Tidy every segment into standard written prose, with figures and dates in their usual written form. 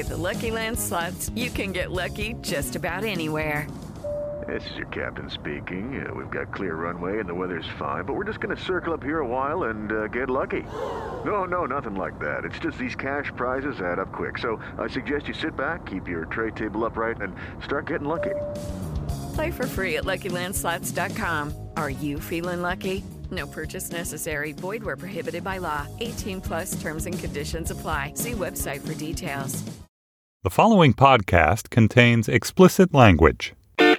With the Lucky Land Slots, you can get lucky just about anywhere. This is your captain speaking. We've got clear runway and the weather's fine, but we're just going to circle up here a while and get lucky. No, nothing like that. It's just these cash prizes add up quick. So I suggest you sit back, keep your tray table upright, and start getting lucky. Play for free at LuckyLandSlots.com. Are you feeling lucky? No purchase necessary. Void where prohibited by law. 18+ terms and conditions apply. See website for details. The following podcast contains explicit language.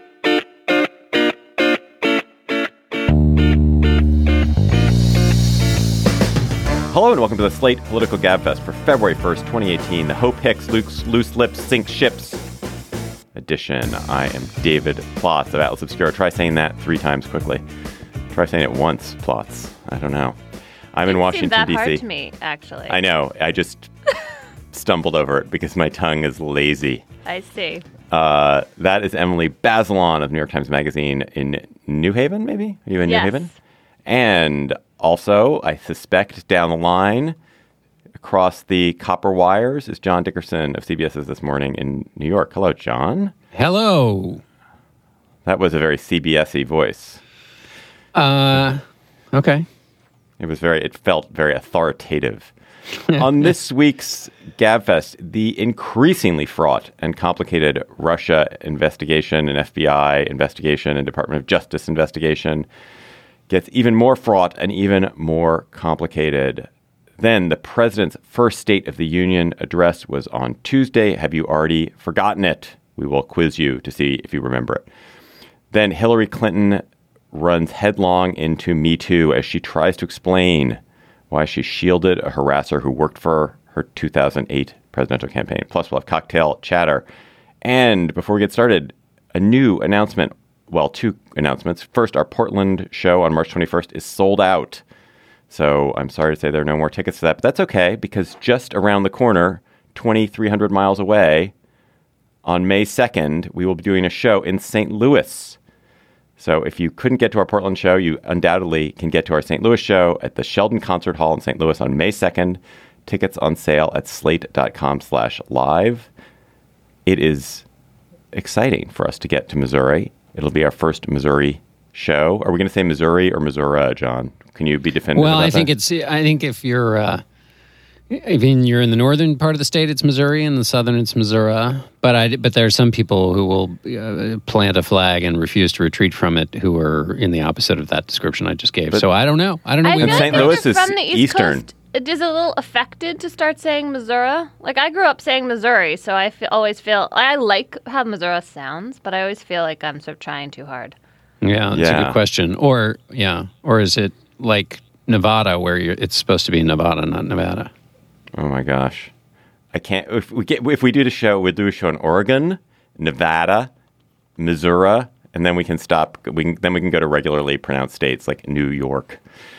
Hello and welcome to the Slate Political Gabfest for February 1st, 2018, the Hope Hicks Loose Lips Sink Ships edition. I am David Plotz of Atlas Obscura. Try saying that 3 times quickly. Try saying it once, Plotz. I don't know. I'm in Washington, D.C. That hard to me, actually. I know. I just stumbled over it because my tongue is lazy. I see. That is Emily Bazelon of New York Times Magazine in New Haven, maybe? Are you in New Haven? And also, I suspect down the line, across the copper wires, is John Dickerson of CBS's This Morning in New York. Hello, John. Hello. That was a very CBS-y voice. Okay. It felt very authoritative. On this week's Gabfest, the increasingly fraught and complicated Russia investigation and FBI investigation and Department of Justice investigation gets even more fraught and even more complicated. Then the president's first State of the Union address was on Tuesday. Have you already forgotten it? We will quiz you to see if you remember it. Then Hillary Clinton runs headlong into Me Too as she tries to explain why she shielded a harasser who worked for her 2008 presidential campaign. Plus, we'll have cocktail chatter. And before we get started, a new announcement. Well, 2 announcements. First, our Portland show on March 21st is sold out. So I'm sorry to say there are no more tickets to that, but that's okay because just around the corner, 2,300 miles away, on May 2nd, we will be doing a show in St. Louis. So if you couldn't get to our Portland show, you undoubtedly can get to our St. Louis show at the Sheldon Concert Hall in St. Louis on May 2nd. Tickets on sale at slate.com/live. It is exciting for us to get to Missouri. It'll be our first Missouri show. Are we going to say Missouri or Missouri, John? Can you be definitive? Well, about I think that? I think if you're you're in the northern part of the state, it's Missouri, and the southern, it's Missouri. But there are some people who will plant a flag and refuse to retreat from it, who are in the opposite of that description I just gave. So I don't know. I feel like St. Louis is from the East eastern. Coast, it is a little affected to start saying Missouri. Like, I grew up saying Missouri, so I always feel I like how Missouri sounds, but I always feel like I'm sort of trying too hard. Yeah, that's a good question. Or is it like Nevada, where it's supposed to be Nevada, not Nevada? Oh my gosh, I can't. If we do the show, we'll do a show in Oregon, Nevada, Missouri, and then we can stop. Then we can go to regularly pronounced states like New York.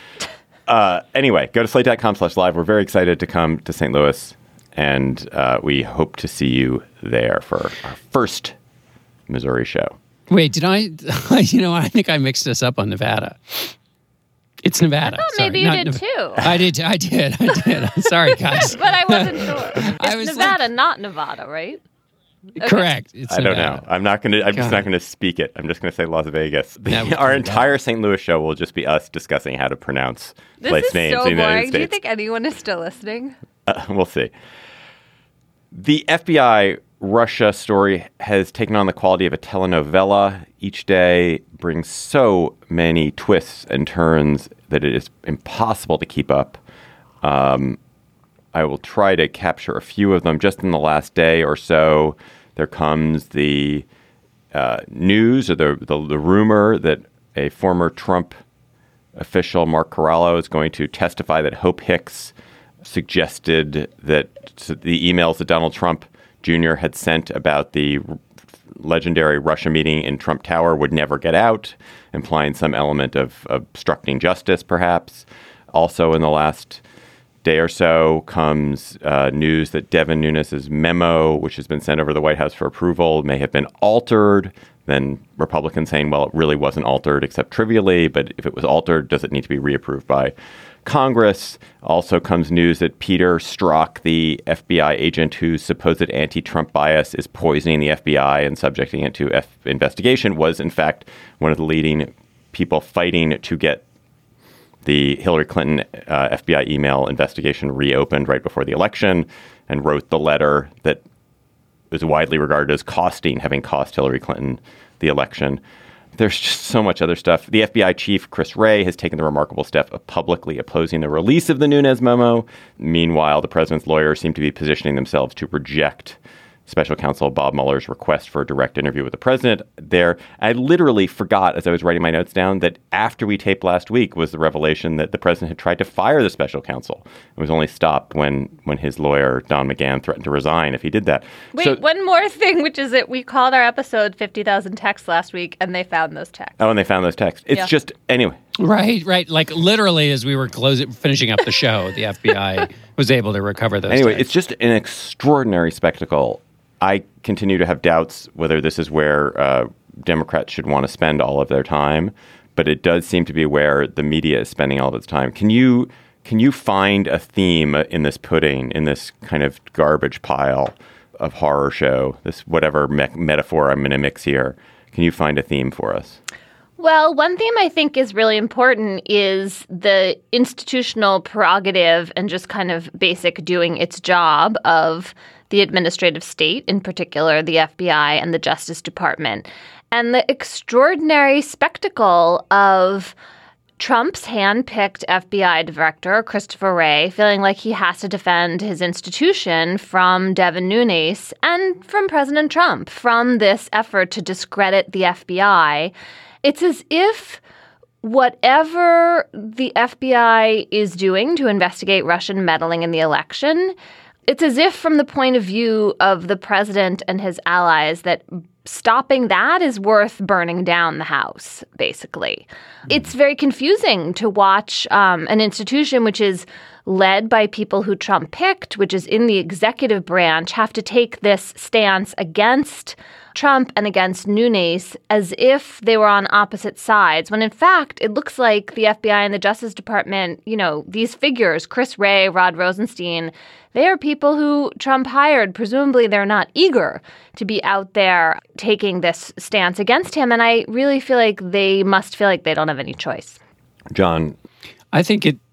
Anyway, go to slate.com/live. We're very excited to come to St. Louis, and we hope to see you there for our first Missouri show. Wait, did I? I think I mixed this up on Nevada. It's Nevada. I thought maybe you did too. I did. Sorry, guys. But I wasn't sure. It's Nevada, not Nevada, right? Okay. Correct. It's I don't Nevada. know. I'm just not going to speak it. I'm just going to say Las Vegas. Our entire St. Louis show will just be us discussing how to pronounce place names in the United States. Do you think anyone is still listening? We'll see. The FBI Russia story has taken on the quality of a telenovela. Each day brings so many twists and turns that it is impossible to keep up. I will try to capture a few of them. Just in the last day or so, there comes the news or the rumor that a former Trump official, Mark Corallo, is going to testify that Hope Hicks suggested that the emails that Donald Trump Jr. had sent about the legendary Russia meeting in Trump Tower would never get out, implying some element of obstructing justice, perhaps. Also, in the last day or so comes news that Devin Nunes's memo, which has been sent over to the White House for approval, may have been altered. Then Republicans saying, well, it really wasn't altered except trivially, but if it was altered, does it need to be reapproved by Congress. Also comes news that Peter Strzok, the FBI agent whose supposed anti-Trump bias is poisoning the FBI and subjecting it to investigation, was in fact one of the leading people fighting to get the Hillary Clinton FBI email investigation reopened right before the election, and wrote the letter that was widely regarded as having cost Hillary Clinton the election. There's just so much other stuff. The FBI chief, Chris Wray, has taken the remarkable step of publicly opposing the release of the Nunes memo. Meanwhile, the president's lawyers seem to be positioning themselves to reject Special Counsel Bob Mueller's request for a direct interview with the president. I literally forgot, as I was writing my notes down, that after we taped last week was the revelation that the president had tried to fire the special counsel. It was only stopped when his lawyer, Don McGahn, threatened to resign if he did that. Wait, one more thing, which is that we called our episode 50,000 texts last week, and they found those texts. Oh, and they found those texts. It's just, anyway. Right. Like literally as we were finishing up the show, the FBI was able to recover those Anyway, texts. It's just an extraordinary spectacle. I continue to have doubts whether this is where Democrats should want to spend all of their time, but it does seem to be where the media is spending all of its time. Can you find a theme in this pudding, in this kind of garbage pile of horror show, this whatever metaphor I'm going to mix here? Can you find a theme for us? Well, one theme I think is really important is the institutional prerogative and just kind of basic doing its job of the administrative state, in particular the FBI and the Justice Department, and the extraordinary spectacle of Trump's hand-picked FBI director, Christopher Wray, feeling like he has to defend his institution from Devin Nunes and from President Trump, from this effort to discredit the FBI. It's as if whatever the FBI is doing to investigate Russian meddling in the election, it's as if from the point of view of the president and his allies that stopping that is worth burning down the house, basically. It's very confusing to watch an institution which is led by people who Trump picked, which is in the executive branch, have to take this stance against Trump and against Nunes as if they were on opposite sides, when in fact, it looks like the FBI and the Justice Department, these figures, Chris Wray, Rod Rosenstein, they are people who Trump hired. Presumably, they're not eager to be out there taking this stance against him. And I really feel like they must feel like they don't have any choice. John? I think it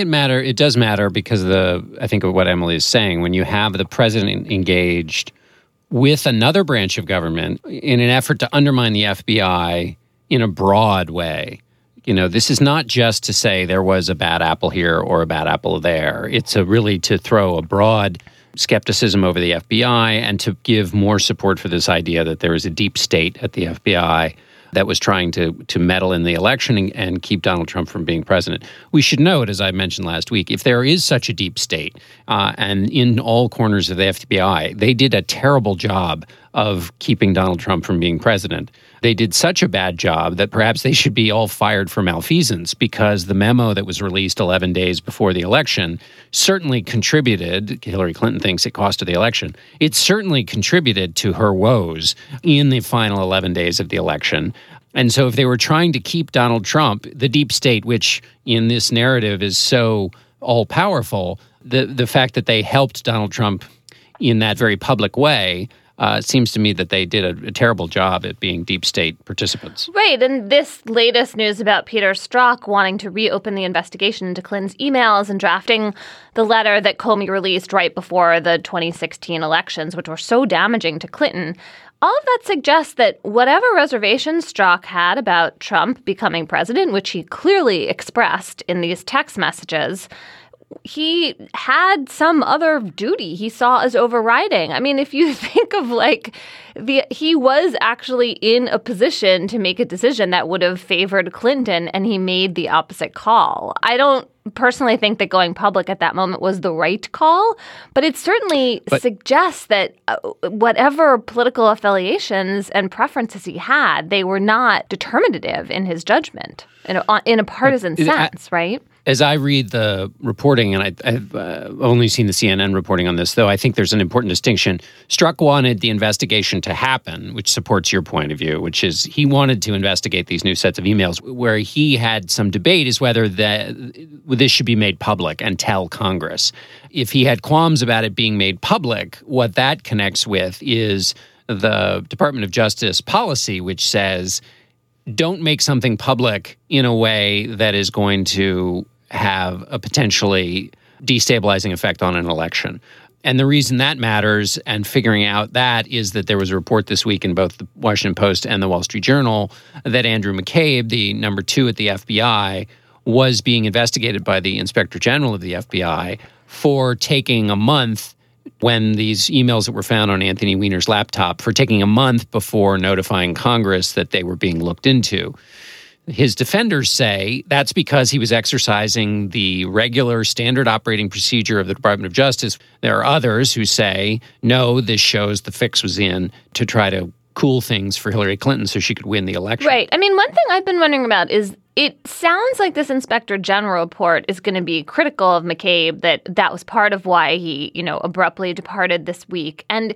does matter because I think of what Emily is saying. When you have the president engaged with another branch of government in an effort to undermine the FBI in a broad way. This is not just to say there was a bad apple here or a bad apple there. It's really to throw a broad skepticism over the FBI and to give more support for this idea that there is a deep state at the FBI that was trying to meddle in the election and keep Donald Trump from being president. We should note, as I mentioned last week, if there is such a deep state and in all corners of the FBI, they did a terrible job of keeping Donald Trump from being president. They did such a bad job that perhaps they should be all fired for malfeasance, because the memo that was released 11 days before the election certainly contributed, Hillary Clinton thinks it cost her the election, it certainly contributed to her woes in the final 11 days of the election. And so if they were trying to keep Donald Trump, the deep state, which in this narrative is so all-powerful, the fact that they helped Donald Trump in that very public way, it seems to me that they did a terrible job at being deep state participants. Right. And this latest news about Peter Strzok wanting to reopen the investigation into Clinton's emails and drafting the letter that Comey released right before the 2016 elections, which were so damaging to Clinton, all of that suggests that whatever reservations Strzok had about Trump becoming president, which he clearly expressed in these text messages, he had some other duty he saw as overriding. I mean, if you think of he was actually in a position to make a decision that would have favored Clinton, and he made the opposite call. I don't personally think that going public at that moment was the right call, but it certainly suggests that whatever political affiliations and preferences he had, they were not determinative in his judgment in a partisan sense, right? As I read the reporting, and I've only seen the CNN reporting on this, though I think there's an important distinction. Strzok wanted the investigation to happen, which supports your point of view, which is he wanted to investigate these new sets of emails. Where he had some debate is whether this should be made public and tell Congress. If he had qualms about it being made public, what that connects with is the Department of Justice policy, which says don't make something public in a way that is going to have a potentially destabilizing effect on an election. And the reason that matters and figuring out that is that there was a report this week in both the Washington Post and the Wall Street Journal that Andrew McCabe, the number 2 at the FBI, was being investigated by the Inspector General of the FBI for taking a month when these emails that were found on Anthony Weiner's laptop, for taking a month before notifying Congress that they were being looked into. His defenders say that's because he was exercising the regular standard operating procedure of the Department of Justice. There are others who say, no, this shows the fix was in to try to cool things for Hillary Clinton so she could win the election. Right. I mean, one thing I've been wondering about is it sounds like this Inspector General report is going to be critical of McCabe, that was part of why he, abruptly departed this week. And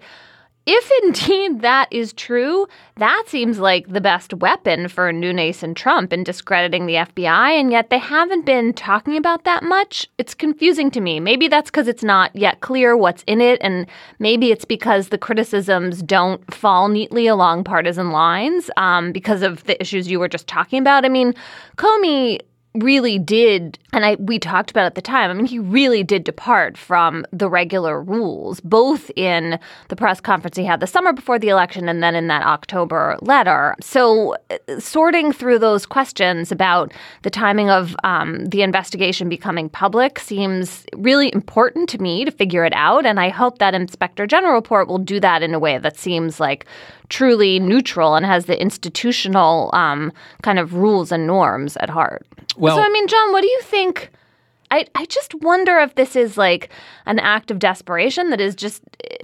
if indeed that is true, that seems like the best weapon for Nunes and Trump in discrediting the FBI, and yet they haven't been talking about that much. It's confusing to me. Maybe that's because it's not yet clear what's in it, and maybe it's because the criticisms don't fall neatly along partisan lines because of the issues you were just talking about. I mean, Comey really did, and we talked about it at the time, I mean, he really did depart from the regular rules, both in the press conference he had the summer before the election and then in that October letter. So sorting through those questions about the timing of the investigation becoming public seems really important to me to figure it out. And I hope that Inspector General report will do that in a way that seems like truly neutral and has the institutional kind of rules and norms at heart. Well, so, I mean, John, what do you think? I just wonder if this is like an act of desperation that is just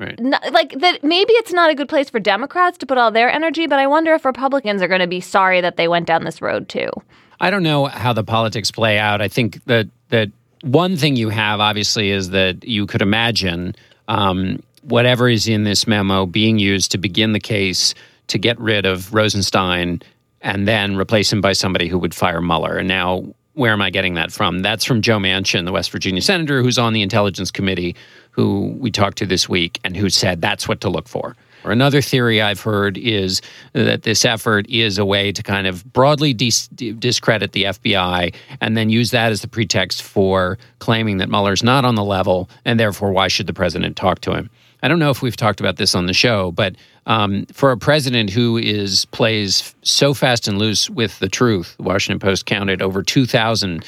that maybe it's not a good place for Democrats to put all their energy, but I wonder if Republicans are going to be sorry that they went down this road, too. I don't know how the politics play out. I think that one thing you have, obviously, is that you could imagine whatever is in this memo being used to begin the case to get rid of Rosenstein and then replace him by somebody who would fire Mueller. And now, where am I getting that from? That's from Joe Manchin, the West Virginia senator who's on the Intelligence Committee, who we talked to this week, and who said that's what to look for. Or another theory I've heard is that this effort is a way to kind of broadly discredit the FBI and then use that as the pretext for claiming that Mueller's not on the level, and therefore why should the president talk to him? I don't know if we've talked about this on the show, but for a president who plays so fast and loose with the truth, the Washington Post counted over 2,000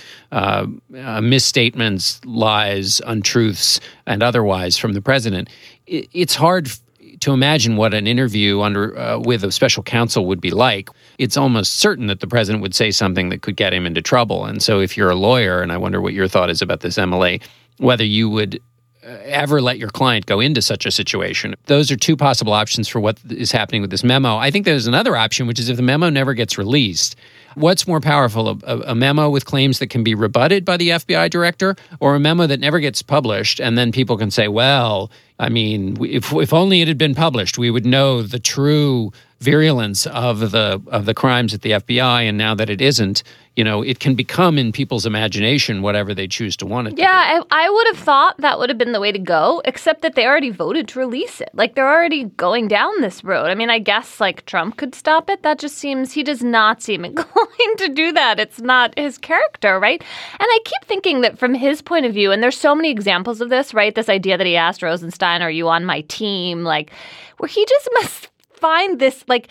misstatements, lies, untruths, and otherwise from the president. It's hard to imagine what an interview with a special counsel would be like. It's almost certain that the president would say something that could get him into trouble. And so if you're a lawyer, and I wonder what your thought is about this, MLA, whether you would ever let your client go into such a situation. Those are two possible options for what is happening with this memo. I think there's another option, which is if the memo never gets released, what's more powerful, a memo with claims that can be rebutted by the FBI director, or a memo that never gets published, and then people can say, well, I mean, if only it had been published, we would know the true virulence of the crimes at the FBI, and now that it isn't, it can become in people's imagination whatever they choose to want it to be. Yeah, I would have thought that would have been the way to go, except that they already voted to release it. Like, they're already going down this road. I mean, I guess, like, Trump could stop it. That just seems, he does not seem inclined to do that. It's not his character, right? And I keep thinking that from his point of view, and there's so many examples of this, right? This idea that he asked Rosenstein, are you on my team? Like, where he just must find this, like,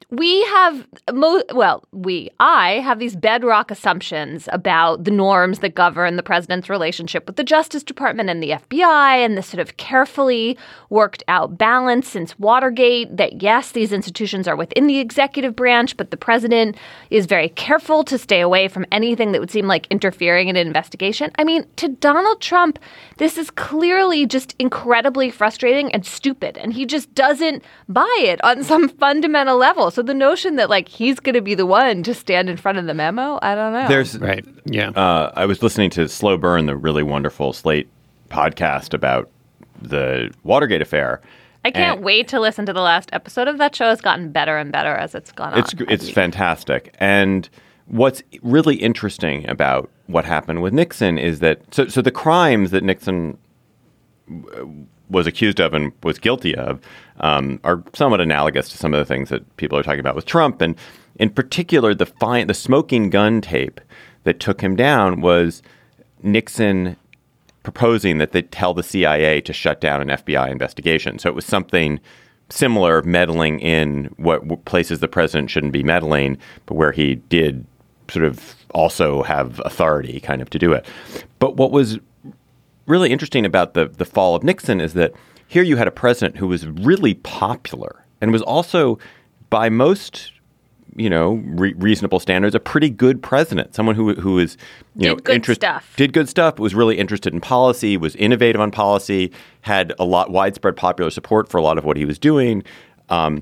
I have these bedrock assumptions about the norms that govern the president's relationship with the Justice Department and the FBI, and this sort of carefully worked out balance since Watergate that, yes, these institutions are within the executive branch, but the president is very careful to stay away from anything that would seem like interfering in an investigation. I mean, to Donald Trump, this is clearly just incredibly frustrating and stupid, and he just doesn't buy it on some fundamental level. So the notion that like he's going to be the one to stand in front of the memo, I don't know. Right. Yeah. I was listening to Slow Burn, the really wonderful Slate podcast about the Watergate affair. I can't wait to listen to the last episode of that show. It's gotten better and better as it's gone on. It's fantastic. And what's really interesting about what happened with Nixon is that so the crimes that Nixon was accused of and was guilty of are somewhat analogous to some of the things that people are talking about with Trump. And in particular, the smoking gun tape that took him down was Nixon proposing that they tell the CIA to shut down an FBI investigation. So it was something similar, meddling in what places the president shouldn't be meddling, but where he did sort of also have authority kind of to do it. But what was really interesting about the fall of Nixon is that here you had a president who was really popular and was also, by most reasonable standards, a pretty good president. Someone who is did good stuff, was really interested in policy, was innovative on policy, had widespread popular support for a lot of what he was doing, and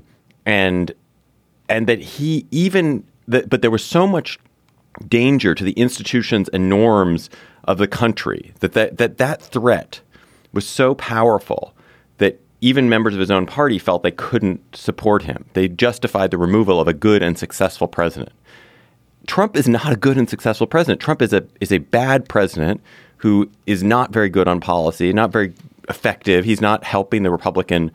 that but there was so much danger to the institutions and norms of the country that threat was so powerful that even members of his own party felt they couldn't support him. They justified the removal of a good and successful president. Trump is not a good and successful president. Trump is a bad president who is not very good on policy, not very effective. He's not helping the Republican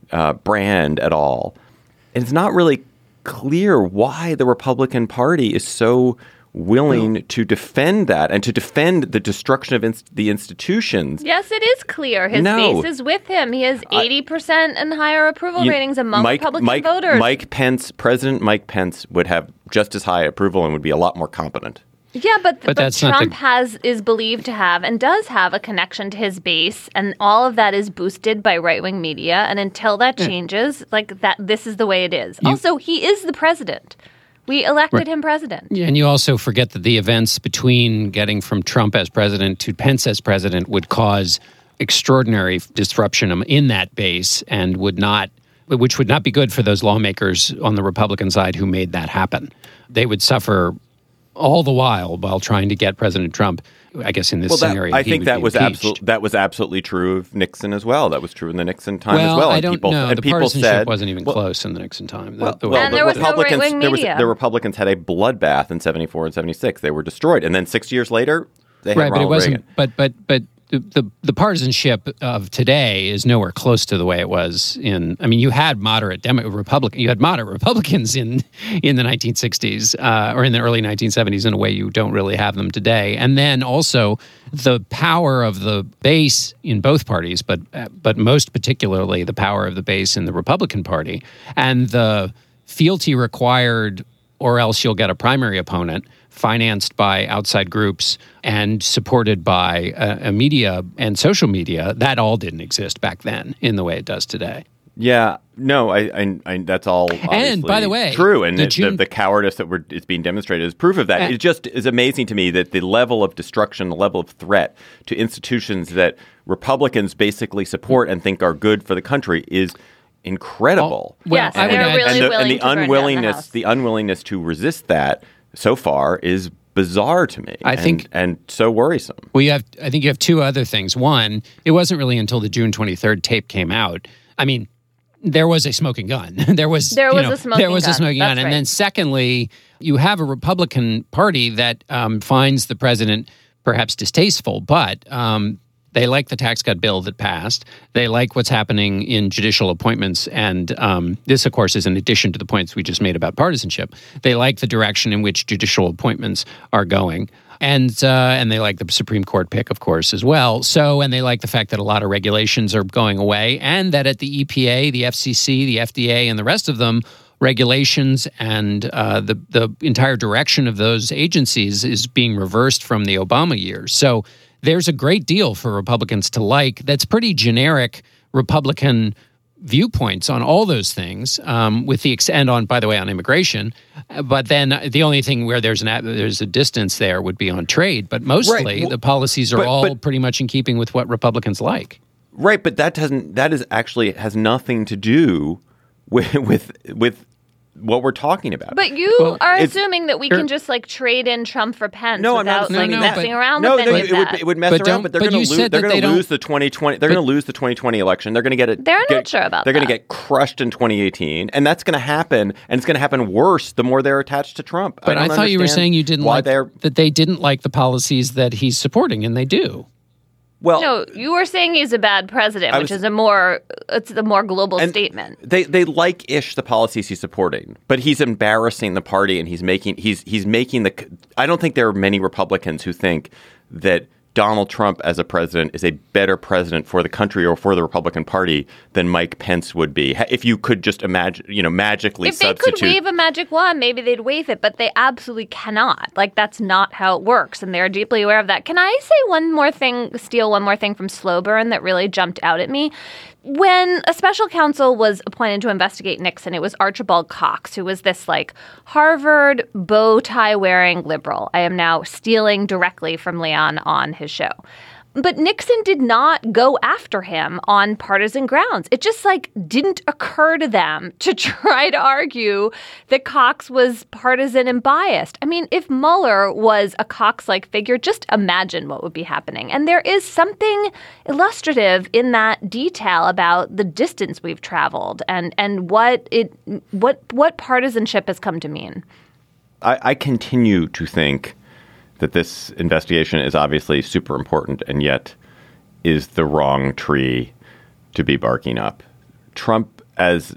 brand at all. And it's not really clear why the Republican Party is so willing to defend that and to defend the destruction of the institutions. Yes, it is clear. His base is with him. He has 80% and higher approval ratings among Republican voters. President Mike Pence would have just as high approval and would be a lot more competent. Yeah, but Trump is believed to have and does have a connection to his base, and all of that is boosted by right-wing media. And until that changes, this is the way it is. Also, he is the president. We elected him president. Yeah, and you also forget that the events between getting from Trump as president to Pence as president would cause extraordinary disruption in that base and which would not be good for those lawmakers on the Republican side who made that happen. They would suffer all the while trying to get President Trump. I guess in this scenario, I think that was absolutely true of Nixon as well. That was true in the Nixon time as well. I don't know. The partisanship wasn't even close in the Nixon time. And there was no right-wing media. The Republicans had a bloodbath in 74 and 76. They were destroyed. And then 6 years later, they had Ronald Reagan. But the partisanship of today is nowhere close to the way it was you had moderate Republicans in the 1960s or in the early 1970s in a way you don't really have them today. And then also the power of the base in both parties, but most particularly the power of the base in the Republican Party and the fealty required, or else you'll get a primary opponent financed by outside groups and supported by media and social media. That all didn't exist back then in the way it does today. Yeah, no, I that's all and by the way, true. And the cowardice that is being demonstrated is proof of that. It just is amazing to me that the level of destruction, the level of threat to institutions that Republicans basically support and think are good for the country is incredible. Yes, they're really willing to burn down the house. The unwillingness to resist that so far is bizarre to me. I think, and so worrisome. Well, I think you have two other things. One, it wasn't really until the June 23rd tape came out. I mean, there was a smoking gun. There was a smoking gun. And then secondly, you have a Republican Party that finds the president perhaps distasteful, but they like the tax cut bill that passed. They like what's happening in judicial appointments. And this, of course, is in addition to the points we just made about partisanship. They like the direction in which judicial appointments are going. And they like the Supreme Court pick, of course, as well. And they like the fact that a lot of regulations are going away and that at the EPA, the FCC, the FDA, and the rest of them, regulations and the entire direction of those agencies is being reversed from the Obama years. So there's a great deal for Republicans to like that's pretty generic Republican viewpoints on all those things, with the and on, by the way, on immigration. But then the only thing where there's a distance there would be on trade. But mostly the policies are all pretty much in keeping with what Republicans like. Right, but that has nothing to do with what we're talking about. But you are assuming that we can just like trade in Trump for Pence without messing around with any of that. It would mess around, but they're going to lose. They're going to lose the 2020. They're going to lose the 2020 election. They're going to get it. They're not sure about that. They're going to get crushed in 2018, and that's going to happen. And it's going to happen worse the more they're attached to Trump. But I thought you were saying you didn't like that they didn't like the policies that he's supporting, and they do. Well, no, you were saying he's a bad president, which is a more global statement. They like-ish the policies he's supporting, but he's embarrassing the party, and he's making the. I don't think there are many Republicans who think that Donald Trump as a president is a better president for the country or for the Republican Party than Mike Pence would be. If you could just imagine, magically substitute. If they could wave a magic wand, maybe they'd wave it, but they absolutely cannot. Like, that's not how it works, and they're deeply aware of that. Can I say steal one more thing from Slow Burn that really jumped out at me? When a special counsel was appointed to investigate Nixon, it was Archibald Cox, who was this like Harvard bow tie wearing liberal. I am now stealing directly from Leon on his show. But Nixon did not go after him on partisan grounds. It just didn't occur to them to try to argue that Cox was partisan and biased. I mean, if Mueller was a Cox-like figure, just imagine what would be happening. And there is something illustrative in that detail about the distance we've traveled and what partisanship has come to mean. I continue to think that this investigation is obviously super important and yet is the wrong tree to be barking up. Trump is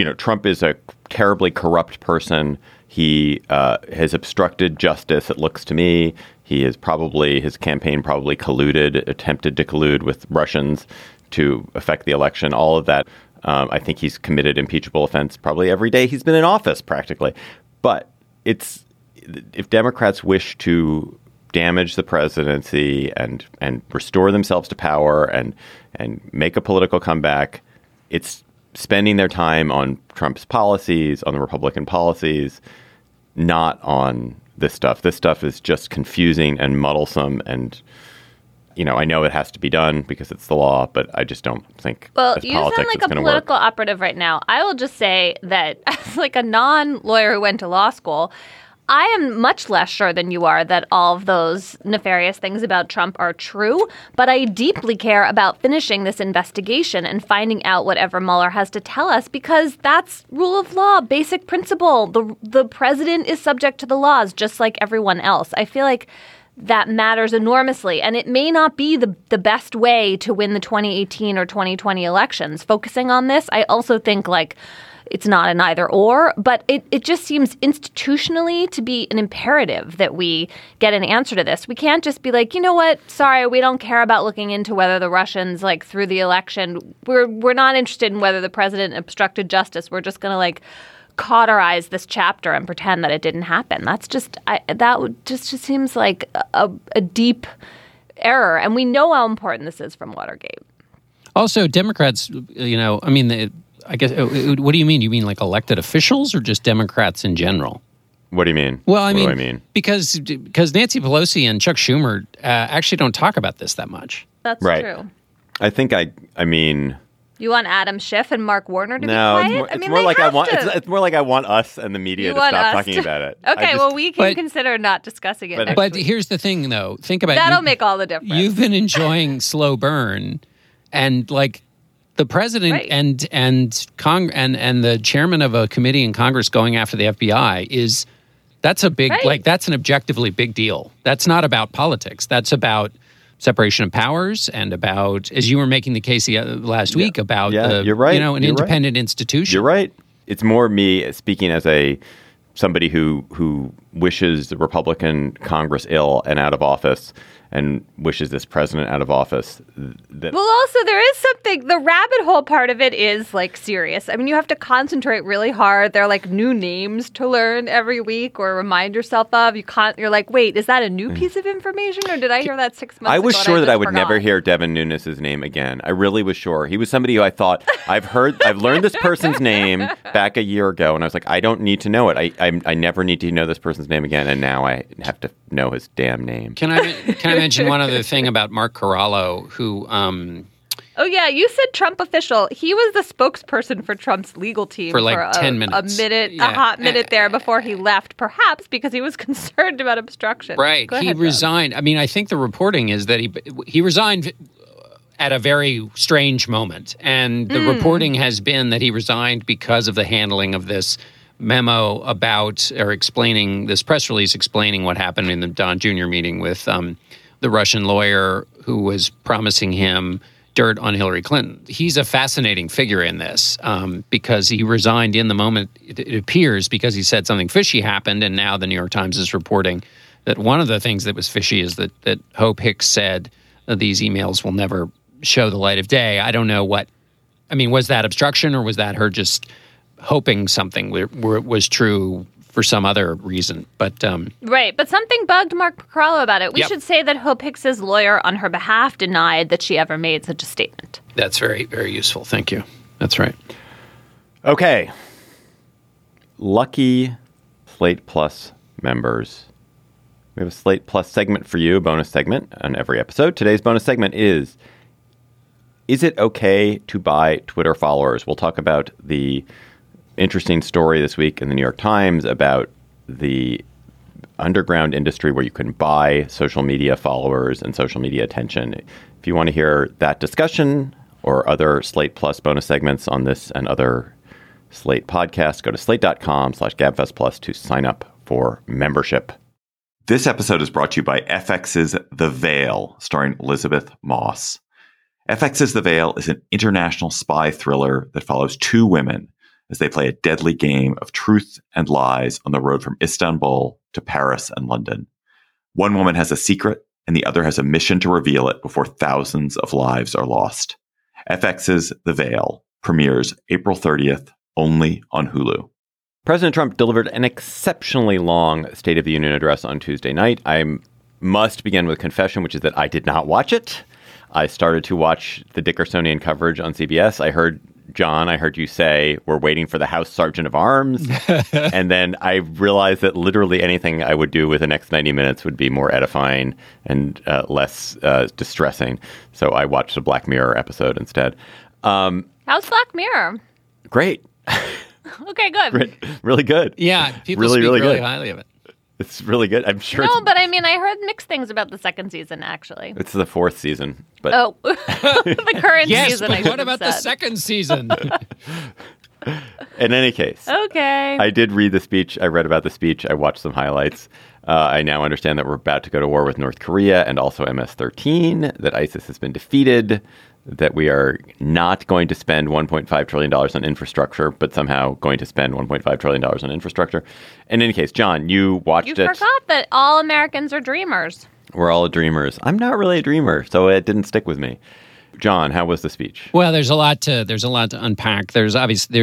a terribly corrupt person. He has obstructed justice, it looks to me. His campaign attempted to collude with Russians to affect the election, all of that. I think he's committed impeachable offense probably every day he's been in office practically. But if Democrats wish to damage the presidency and restore themselves to power and make a political comeback, it's spending their time on Trump's policies, on the Republican policies, not on this stuff. This stuff is just confusing and muddlesome. And, I know it has to be done because it's the law, but I just don't think as you politics sound like a political operative right now. I will just say that as a non-lawyer who went to law school, I am much less sure than you are that all of those nefarious things about Trump are true, but I deeply care about finishing this investigation and finding out whatever Mueller has to tell us, because that's rule of law, basic principle. The president is subject to the laws just like everyone else. I feel like that matters enormously, and it may not be the best way to win the 2018 or 2020 elections. Focusing on this, I also think it's not an either or, but it just seems institutionally to be an imperative that we get an answer to this. We can't just be like, you know what? Sorry, we don't care about looking into whether the Russians through the election. We're not interested in whether the president obstructed justice. We're just going to cauterize this chapter and pretend that it didn't happen. That's just just seems like a deep error, and we know how important this is from Watergate. Also, Democrats, I guess, what do you mean? You mean elected officials or just Democrats in general? What do you mean? Well, what do I mean? Because Nancy Pelosi and Chuck Schumer actually don't talk about this that much. That's right. True. I think I mean... You want Adam Schiff and Mark Warner to be quiet? It's more like I want us and the media to stop talking about it. Okay, we can consider not discussing it. But here's the thing, though. Think about that'll make all the difference. You've been enjoying Slow Burn, and the president right. and the chairman of a committee in Congress going after the FBI that's a big right. that's an objectively big deal. That's not about politics. That's about separation of powers and about, as you were making the case last week, about you're right. An independent institution. You're right. It's more me speaking as somebody who wishes the Republican Congress ill and out of office, and wishes this president out of office. Well, also, there is something, the rabbit hole part of it is serious. I mean, you have to concentrate really hard. There are new names to learn every week or remind yourself of. You're wait, is that a new piece of information, or did I hear that 6 months ago? I was sure that I would never hear Devin Nunes' name again. I really was sure. He was somebody who I thought, I've learned this person's name back a year ago, and I was like, I don't need to know it. I never need to know this person's name again, and now I have to know his damn name. Can I mention one other thing about Mark Corallo, who Oh, yeah. You said Trump official. He was the spokesperson for Trump's legal team for like 10 minutes. A hot minute there before he left, perhaps because he was concerned about obstruction. Right. He resigned. I mean, I think the reporting is that he resigned at a very strange moment. And the reporting has been that he resigned because of the handling of this memo about, or explaining, this press release explaining what happened in the Don Jr. meeting with the Russian lawyer who was promising him dirt on Hillary Clinton. He's a fascinating figure in this because he resigned in the moment, it appears, because he said something fishy happened, and now the New York Times is reporting that one of the things that was fishy is that Hope Hicks said these emails will never show the light of day. I don't know was that obstruction, or was that her just hoping something was true for some other reason? But right, but something bugged Mark Piccarello about it. We should say that Hope Hicks's lawyer on her behalf denied that she ever made such a statement. That's very, very useful. Thank you. That's right. Okay. Lucky Slate Plus members. We have a Slate Plus segment for you, a bonus segment on every episode. Today's bonus segment is it okay to buy Twitter followers? We'll talk about the interesting story this week in the New York Times about the underground industry where you can buy social media followers and social media attention. If you want to hear that discussion or other Slate Plus bonus segments on this and other Slate podcasts, go to slate.com/GabFest Plus to sign up for membership. This episode is brought to you by FX's The Veil, starring Elizabeth Moss. FX's The Veil is an international spy thriller that follows two women as they play a deadly game of truth and lies on the road from Istanbul to Paris and London. One woman has a secret, and the other has a mission to reveal it before thousands of lives are lost. FX's The Veil premieres April 30th, only on Hulu. President Trump delivered an exceptionally long State of the Union address on Tuesday night. I must begin with confession, which is that I did not watch it. I started to watch the Dickersonian coverage on CBS. I heard you say, we're waiting for the House Sergeant of Arms. And then I realized that literally anything I would do with the next 90 minutes would be more edifying and less distressing. So I watched a Black Mirror episode instead. How's Black Mirror? Great. Okay, good. Great. Really good. Yeah, people speak really highly of it. It's really good. I'm sure. No, but I mean, I heard mixed things about the second season, actually. It's the fourth season. But the current yes, season. Yes, but what about the second season? In any case. Okay. I did read the speech. I read about the speech. I watched some highlights. I now understand that we're about to go to war with North Korea and also MS-13, that ISIS has been defeated, that we are not going to spend $1.5 trillion on infrastructure, but somehow going to spend $1.5 trillion on infrastructure. In any case, John, you watched it. You forgot that all Americans are dreamers. We're all dreamers. I'm not really a dreamer, so it didn't stick with me. John, how was the speech? Well, there's a lot to unpack. There's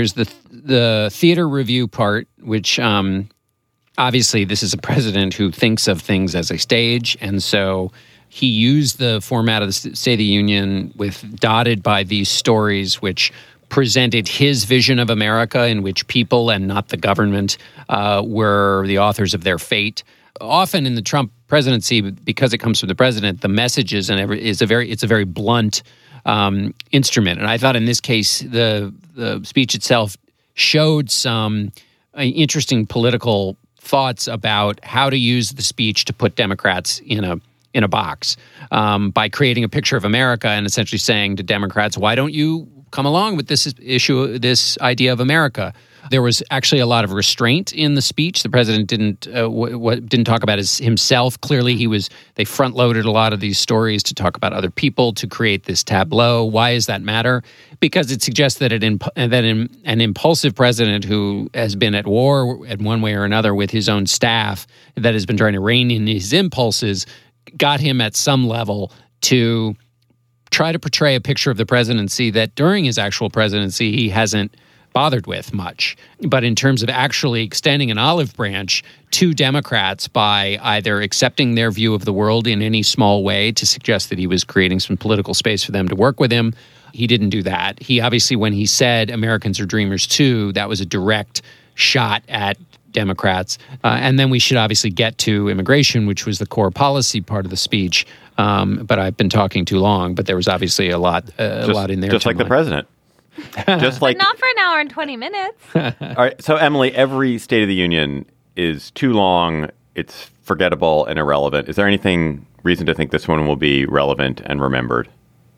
the theater review part, which obviously this is a president who thinks of things as a stage, and so he used the format of the State of the Union dotted by these stories which presented his vision of America, in which people and not the government were the authors of their fate. Often in the Trump presidency, because it comes from the president, the messages and it's a very blunt instrument. And I thought in this case, the speech itself showed some interesting political thoughts about how to use the speech to put Democrats in a box by creating a picture of America and essentially saying to Democrats, why don't you come along with this issue, this idea of America? There was actually a lot of restraint in the speech. The president didn't talk about himself. Clearly, they front-loaded a lot of these stories to talk about other people, to create this tableau. Why does that matter? Because it suggests that an impulsive president who has been at war in one way or another with his own staff, that has been trying to rein in his impulses, got him at some level to try to portray a picture of the presidency that during his actual presidency he hasn't bothered with much. But in terms of actually extending an olive branch to Democrats by either accepting their view of the world in any small way to suggest that he was creating some political space for them to work with him, he didn't do that. He obviously, when he said Americans are dreamers too, that was a direct shot at Democrats. And then we should obviously get to immigration, which was the core policy part of the speech. But I've been talking too long, but there was obviously a lot in there. Just like the president. Just like, but not for an hour and 20 minutes. All right. So, Emily, every State of the Union is too long. It's forgettable and irrelevant. Is there anything reason to think this one will be relevant and remembered?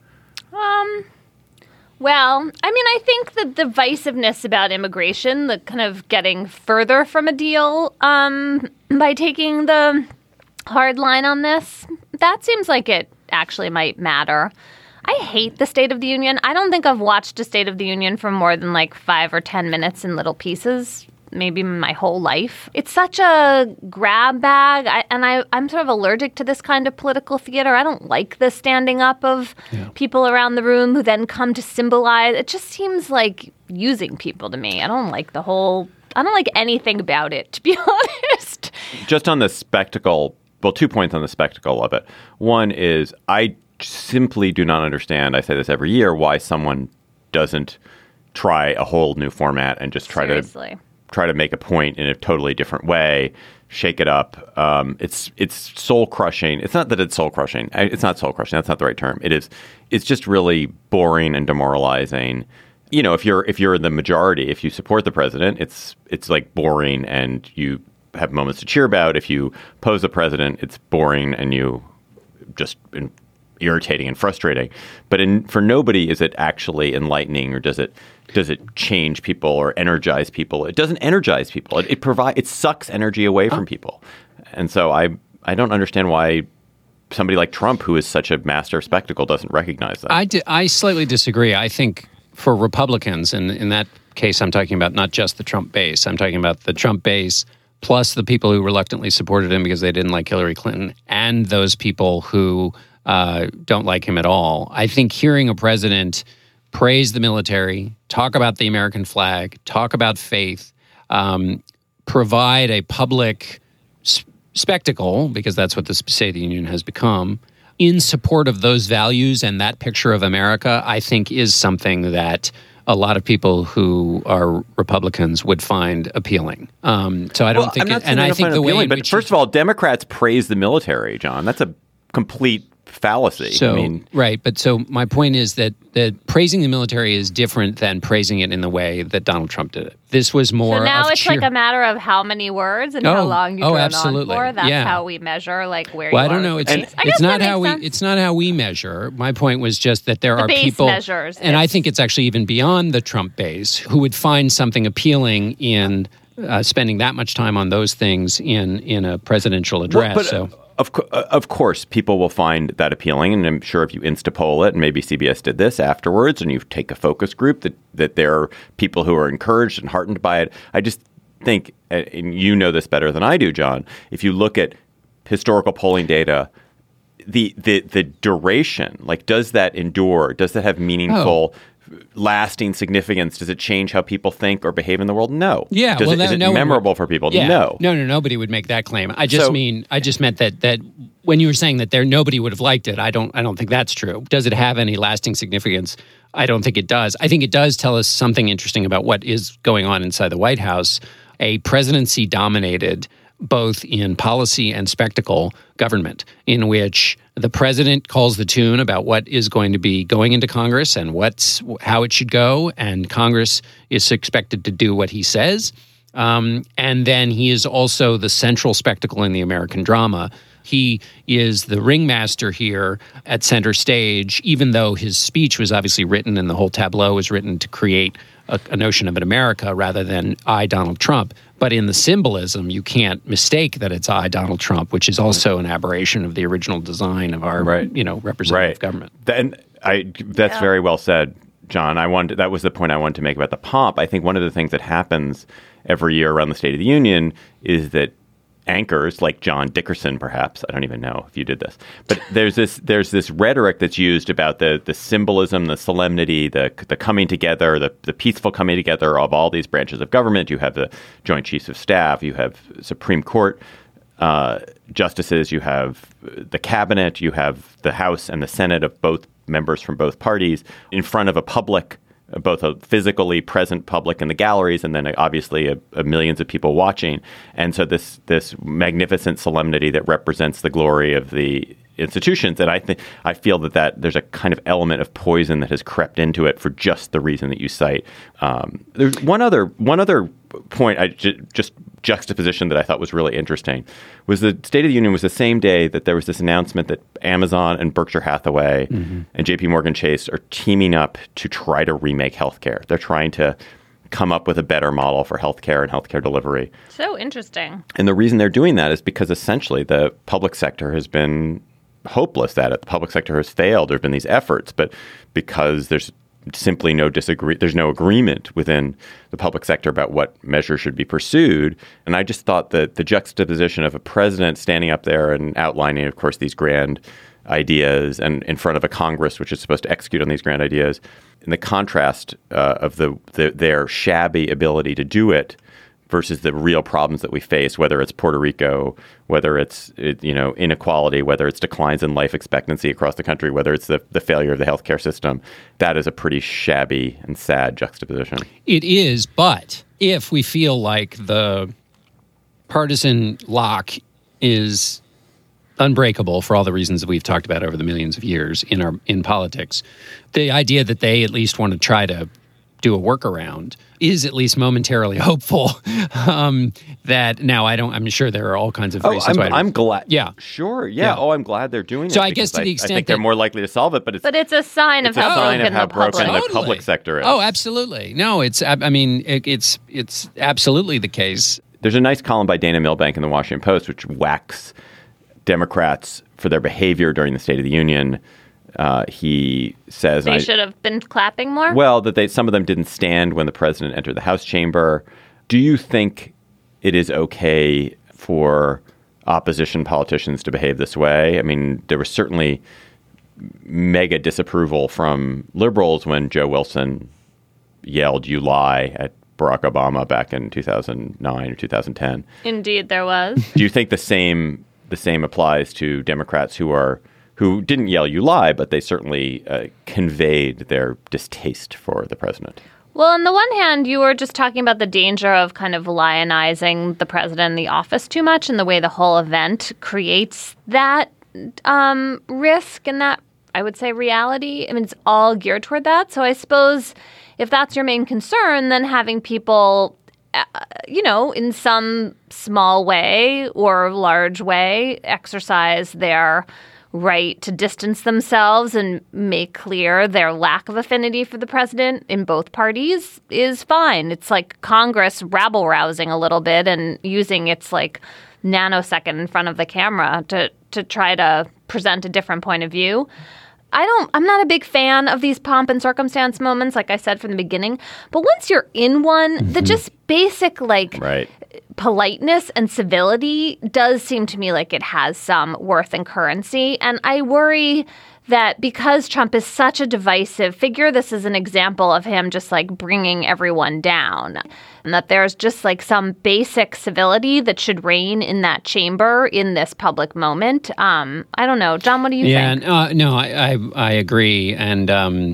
Well, I mean, I think the divisiveness about immigration, the kind of getting further from a deal by taking the hard line on this, that seems like it actually might matter. I hate the State of the Union. I don't think I've watched a State of the Union for more than like 5 or 10 minutes in little pieces, maybe my whole life. It's such a grab bag, I'm sort of allergic to this kind of political theater. I don't like the standing up of people around the room who then come to symbolize. It just seems like using people to me. I don't like anything about it, to be honest. Just on the spectacle, 2 points on the spectacle of it. One is I simply do not understand, I say this every year, why someone doesn't try a whole new format and just try to make a point in a totally different way, shake it up. It's soul crushing. It's not that it's soul crushing. It's not soul crushing. That's not the right term. It's just really boring and demoralizing. You know, if you're the majority, if you support the president, it's like boring and you have moments to cheer about. If you oppose the president, it's boring and you just irritating and frustrating. But for nobody is it actually enlightening, or does it change people or energize people? It doesn't energize people. It sucks energy away from people. And so I don't understand why somebody like Trump, who is such a master of spectacle, doesn't recognize that. I slightly disagree. I think for Republicans, and in that case, I'm talking about not just the Trump base. I'm talking about the Trump base plus the people who reluctantly supported him because they didn't like Hillary Clinton, and those people who don't like him at all. I think hearing a president praise the military, talk about the American flag, talk about faith, provide a public spectacle, because that's what the State of the Union has become, in support of those values and that picture of America, I think is something that a lot of people who are Republicans would find appealing. So I don't think, and I think the way, but first of all, Democrats praise the military, John. That's a complete fallacy. So, right. But so my point is that praising the military is different than praising it in the way that Donald Trump did it. This was more. So now it's like a matter of how many words and how long you drone absolutely. on for. That's how we measure where. Well, I don't know. It's not how we. It's not how we measure. My point was just that there are people, measures, and I think it's actually even beyond the Trump base, who would find something appealing in spending that much time on those things in a presidential address. Of course, people will find that appealing, and I'm sure if you Instapoll it, and maybe CBS did this afterwards, and you take a focus group, that there are people who are encouraged and heartened by it. I just think, and you know this better than I do, John, if you look at historical polling data, the duration, like, does that endure? Does that have meaningful lasting significance? Does it change how people think or behave in the world? No. Yeah. Is it memorable for people? Yeah. No. Nobody would make that claim. I just meant that when you were saying that nobody would have liked it, I don't think that's true. Does it have any lasting significance? I don't think it does. I think it does tell us something interesting about what is going on inside the White House. A presidency dominated both in policy and spectacle government, in which the president calls the tune about what is going to be going into Congress and how it should go, and Congress is expected to do what he says. And then he is also the central spectacle in the American drama. He is the ringmaster here at center stage, even though his speech was obviously written and the whole tableau was written to create a notion of an America rather than I, Donald Trump. But in the symbolism, you can't mistake that it's I, Donald Trump, which is also an aberration of the original design of our representative government. That's very well said, John. That was the point I wanted to make about the pomp. I think one of the things that happens every year around the State of the Union is that anchors like John Dickerson, perhaps, I don't even know if you did this, but there's this rhetoric that's used about the symbolism, the solemnity, the coming together, the peaceful coming together of all these branches of government. You have the Joint Chiefs of Staff, you have Supreme Court justices, you have the cabinet, you have the House and the Senate of both members from both parties in front of a public both a physically present public in the galleries and then obviously a millions of people watching. And so this magnificent solemnity that represents the glory of the institutions. And I feel that there's a kind of element of poison that has crept into it for just the reason that you cite. There's one other point, just juxtaposition that I thought was really interesting was the State of the Union was the same day that there was this announcement that Amazon and Berkshire Hathaway and JP Morgan Chase are teaming up to try to remake healthcare. They're trying to come up with a better model for healthcare and healthcare delivery. So interesting. And the reason they're doing that is because essentially the public sector has been hopeless at it. The public sector has failed. There have been these efforts, but because there's simply there's no agreement within the public sector about what measures should be pursued. And I just thought that the juxtaposition of a president standing up there and outlining, of course, these grand ideas and in front of a Congress which is supposed to execute on these grand ideas, and the contrast of their shabby ability to do it versus the real problems that we face, whether it's Puerto Rico, whether it's inequality, whether it's declines in life expectancy across the country, whether it's the failure of the healthcare system. That is a pretty shabby and sad juxtaposition. It is, but if we feel like the partisan lock is unbreakable for all the reasons that we've talked about over the millions of years in politics, the idea that they at least want to try to do a workaround is at least momentarily hopeful. That now I'm sure there are all kinds of reasons why. I'm glad. Yeah. Sure. Yeah. Oh, I'm glad they're doing it. So I guess to the extent I think they're more likely to solve it, but it's a sign of how broken the public sector is. Oh, absolutely. No, it's absolutely the case. There's a nice column by Dana Milbank in the Washington Post, which whacks Democrats for their behavior during the State of the Union. He says they should have been clapping more. Well, that some of them didn't stand when the president entered the House chamber. Do you think it is okay for opposition politicians to behave this way? I mean, there was certainly mega disapproval from liberals when Joe Wilson yelled "You lie" at Barack Obama back in 2009 or 2010. Indeed, there was. Do you think the same applies to Democrats who didn't yell "You lie," but they certainly conveyed their distaste for the president? Well, on the one hand, you were just talking about the danger of kind of lionizing the president in the office too much and the way the whole event creates that risk and that, I would say, reality. I mean, it's all geared toward that. So I suppose if that's your main concern, then having people, in some small way or large way exercise their right to distance themselves and make clear their lack of affinity for the president in both parties is fine. It's like Congress rabble-rousing a little bit and using its like nanosecond in front of the camera to try to present a different point of view. I'm not a big fan of these pomp and circumstance moments, like I said from the beginning. But once you're in one, the just basic politeness and civility does seem to me like it has some worth and currency. And I worry that because Trump is such a divisive figure, this is an example of him just like bringing everyone down. And that there's just like some basic civility that should reign in that chamber in this public moment. I don't know. John, what do you think? No, I agree. And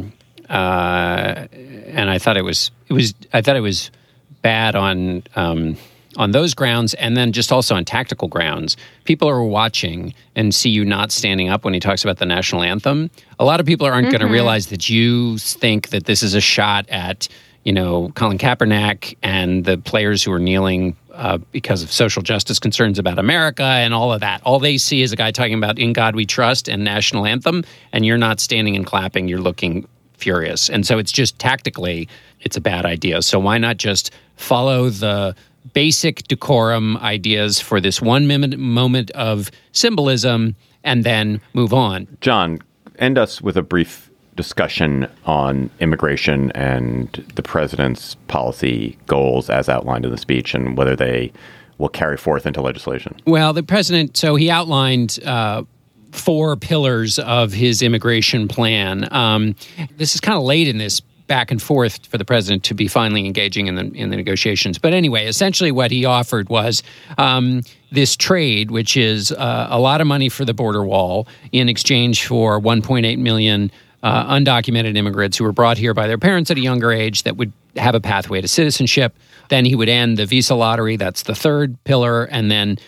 I thought it was bad on those grounds, and then just also on tactical grounds. People are watching and see you not standing up when he talks about the national anthem. A lot of people aren't going to realize that you think that this is a shot at, Colin Kaepernick and the players who are kneeling because of social justice concerns about America and all of that. All they see is a guy talking about "In God We Trust" and national anthem, and you're not standing and clapping. You're looking furious. And so it's just tactically, it's a bad idea. So why not just follow the basic decorum ideas for this 1 minute moment of symbolism and then move on? John, end us with a brief discussion on immigration and the president's policy goals as outlined in the speech and whether they will carry forth into legislation. Well, the president, so he outlined 4 pillars of his immigration plan. This is kind of late in this back and forth for the president to be finally engaging in the negotiations. But anyway, essentially what he offered was this trade, which is a lot of money for the border wall in exchange for 1.8 million undocumented immigrants who were brought here by their parents at a younger age that would have a pathway to citizenship. Then he would end the visa lottery. That's the third pillar. And then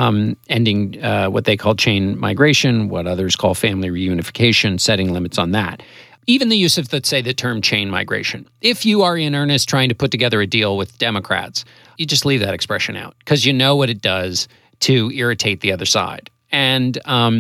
ending what they call chain migration, what others call family reunification, setting limits on that. Even the use of, let's say, the term chain migration. If you are in earnest trying to put together a deal with Democrats, you just leave that expression out because you know what it does to irritate the other side. And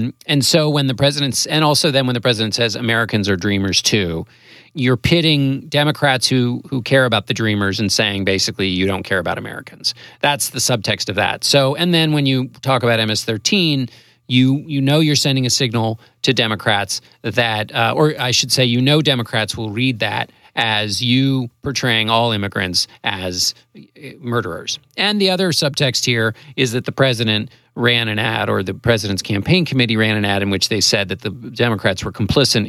so when the president, and also then when the president says Americans are dreamers too, you're pitting Democrats who care about the dreamers and saying basically you don't care about Americans. That's the subtext of that. So, and then when you talk about MS-13, you know you're sending a signal to Democrats that, or I should say, you know Democrats will read that as you portraying all immigrants as murderers. And the other subtext here is that the president ran an ad, or the president's campaign committee ran an ad in which they said that the Democrats were complicit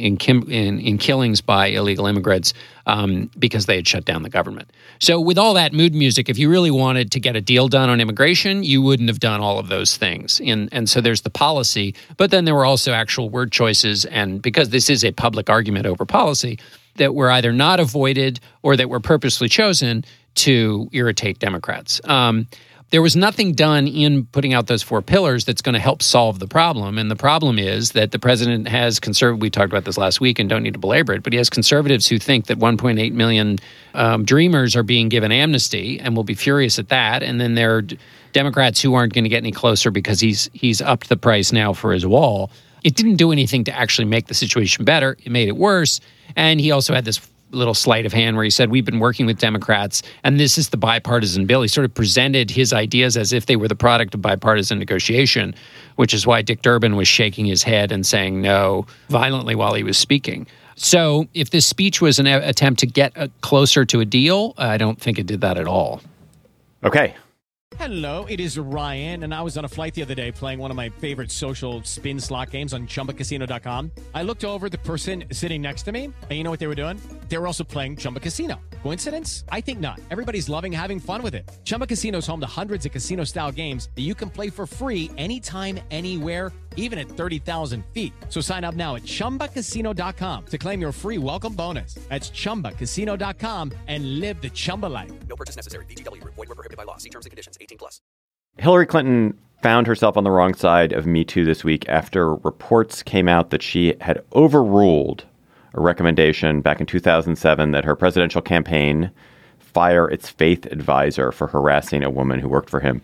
in killings by illegal immigrants because they had shut down the government. So with all that mood music, if you really wanted to get a deal done on immigration, you wouldn't have done all of those things. And so there's the policy, but then there were also actual word choices. And because this is a public argument over policy, that were either not avoided or that were purposely chosen to irritate Democrats. There was nothing done in putting out those four pillars that's going to help solve the problem. And the problem is that the president has we talked about this last week and don't need to belabor it, but he has conservatives who think that 1.8 million dreamers are being given amnesty and will be furious at that. And then there are Democrats who aren't going to get any closer because he's upped the price now for his wall. It didn't do anything to actually make the situation better. It made it worse. And he also had this little sleight of hand where he said, we've been working with Democrats, and this is the bipartisan bill. He sort of presented his ideas as if they were the product of bipartisan negotiation, which is why Dick Durbin was shaking his head and saying no violently while he was speaking. So if this speech was an attempt to get closer to a deal, I don't think it did that at all. Okay. Hello, it is Ryan, and I was on a flight the other day playing one of my favorite social spin slot games on ChumbaCasino.com. I looked over at the person sitting next to me, and you know what they were doing? They were also playing Chumba Casino. Coincidence? I think not. Everybody's loving having fun with it. Chumba Casino is home to hundreds of casino-style games that you can play for free anytime, anywhere, even at 30,000 feet. So sign up now at ChumbaCasino.com to claim your free welcome bonus. That's ChumbaCasino.com and live the Chumba life. No purchase necessary. VGW. Void where prohibited by law. See terms and conditions. 18+. Hillary Clinton found herself on the wrong side of Me Too this week after reports came out that she had overruled a recommendation back in 2007 that her presidential campaign fire its faith advisor for harassing a woman who worked for him.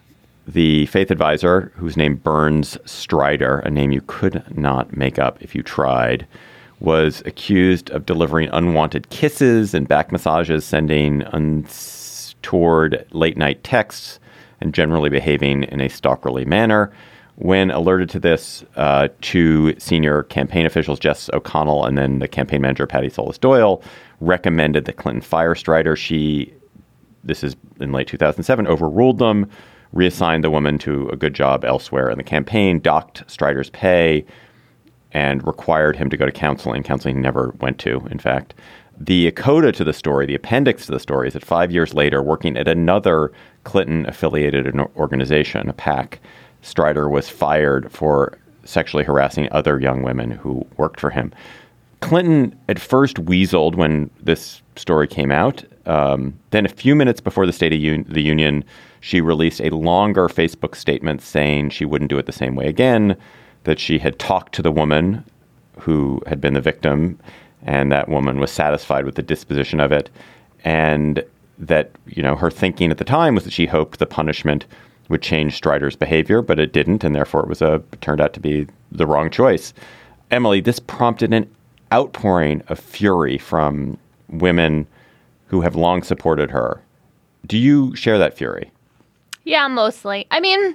The faith advisor, whose name Burns Strider, a name you could not make up if you tried, was accused of delivering unwanted kisses and back massages, sending untoward late-night texts, and generally behaving in a stalkerly manner. When alerted to this, two senior campaign officials, Jess O'Connell and then the campaign manager, Patty Solis Doyle, recommended that Clinton fire Strider. This is in late 2007, overruled them, reassigned the woman to a good job elsewhere in the campaign, docked Strider's pay, and required him to go to counseling he never went to, in fact. The coda to the story, the appendix to the story, is that 5 years later, working at another Clinton-affiliated organization, a PAC, Strider was fired for sexually harassing other young women who worked for him. Clinton at first weaseled when this story came out. Then a few minutes before the State of the Union, she released a longer Facebook statement saying she wouldn't do it the same way again, that she had talked to the woman who had been the victim, and that woman was satisfied with the disposition of it, and that, her thinking at the time was that she hoped the punishment would change Strider's behavior, but it didn't, and therefore it turned out to be the wrong choice. Emily, this prompted an outpouring of fury from women who have long supported her. Do you share that fury? Yeah, mostly. I mean,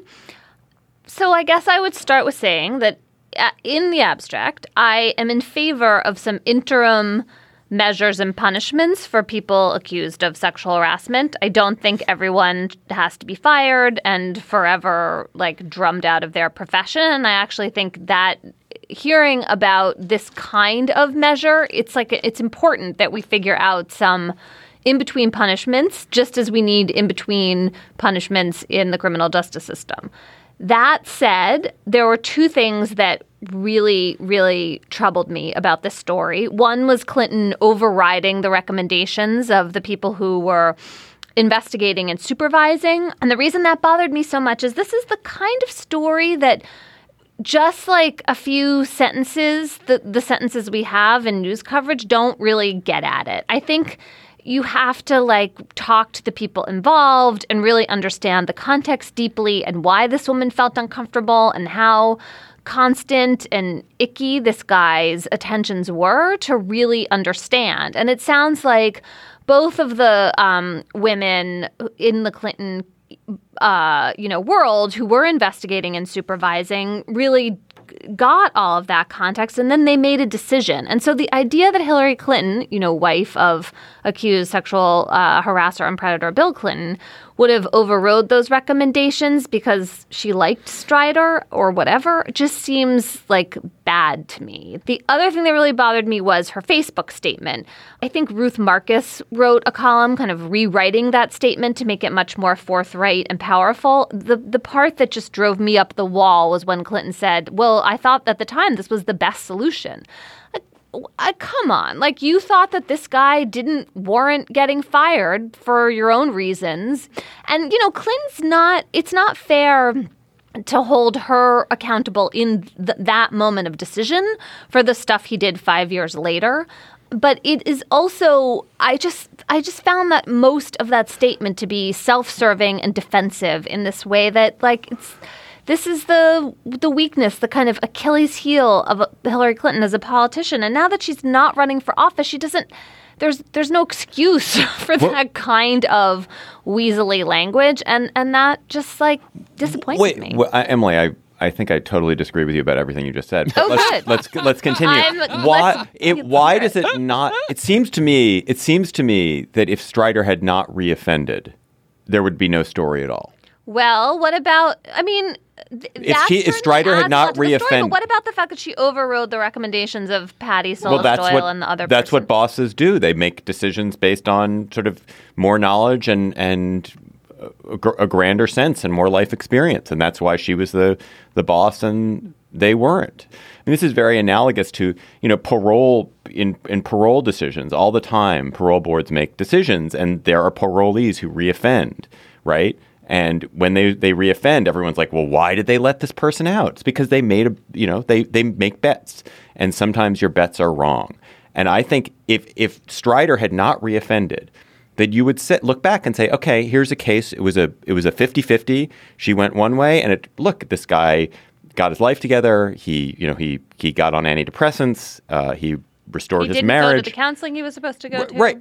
so I guess I would start with saying that in the abstract, I am in favor of some interim measures and punishments for people accused of sexual harassment. I don't think everyone has to be fired and forever drummed out of their profession. And I actually think that hearing about this kind of measure, it's important that we figure out some in-between punishments, just as we need in-between punishments in the criminal justice system. That said, there were two things that really, really troubled me about this story. One was Clinton overriding the recommendations of the people who were investigating and supervising. And the reason that bothered me so much is this is the kind of story that just like a few sentences, the sentences we have in news coverage don't really get at it. I think you have to talk to the people involved and really understand the context deeply and why this woman felt uncomfortable and how constant and icky this guy's attentions were to really understand. And it sounds like both of the women in the Clinton world who were investigating and supervising really got all of that context, and then they made a decision. And so the idea that Hillary Clinton, wife of accused sexual harasser and predator Bill Clinton, would have overrode those recommendations because she liked Strider or whatever just seems like bad to me. The other thing that really bothered me was her Facebook statement. I think Ruth Marcus wrote a column kind of rewriting that statement to make it much more forthright and powerful. The part that just drove me up the wall was when Clinton said, well, I thought at the time this was the best solution. Come on. You thought that this guy didn't warrant getting fired for your own reasons. And, Clinton's it's not fair to hold her accountable in that moment of decision for the stuff he did 5 years later. But it is also, I just found that most of that statement to be self-serving and defensive in this way that this is the weakness, the kind of Achilles heel of Hillary Clinton as a politician. And now that she's not running for office, she doesn't. There's no excuse for that kind of weaselly language, and that just disappoints me. Emily, I think I totally disagree with you about everything you just said. But good. Let's continue. Why does it not? It seems to me that if Strider had not reoffended, there would be no story at all. Well, what about? If Strider had not reoffended, what about the fact that she overrode the recommendations of Patty Solis-Doyle and the other? That's what bosses do. They make decisions based on sort of more knowledge and a grander sense and more life experience, and that's why she was the boss and they weren't. This is very analogous to parole in parole decisions all the time. Parole boards make decisions, and there are parolees who reoffend, right? And when they reoffend, everyone's like, well, why did they let this person out? It's because they made they make bets, and sometimes your bets are wrong. And I think if Strider had not reoffended, that you would look back and say, okay, here's a case. It was a 50-50. She went one way, and this guy got his life together. He got on antidepressants. He restored his marriage. He didn't go to the counseling he was supposed to go to. Right.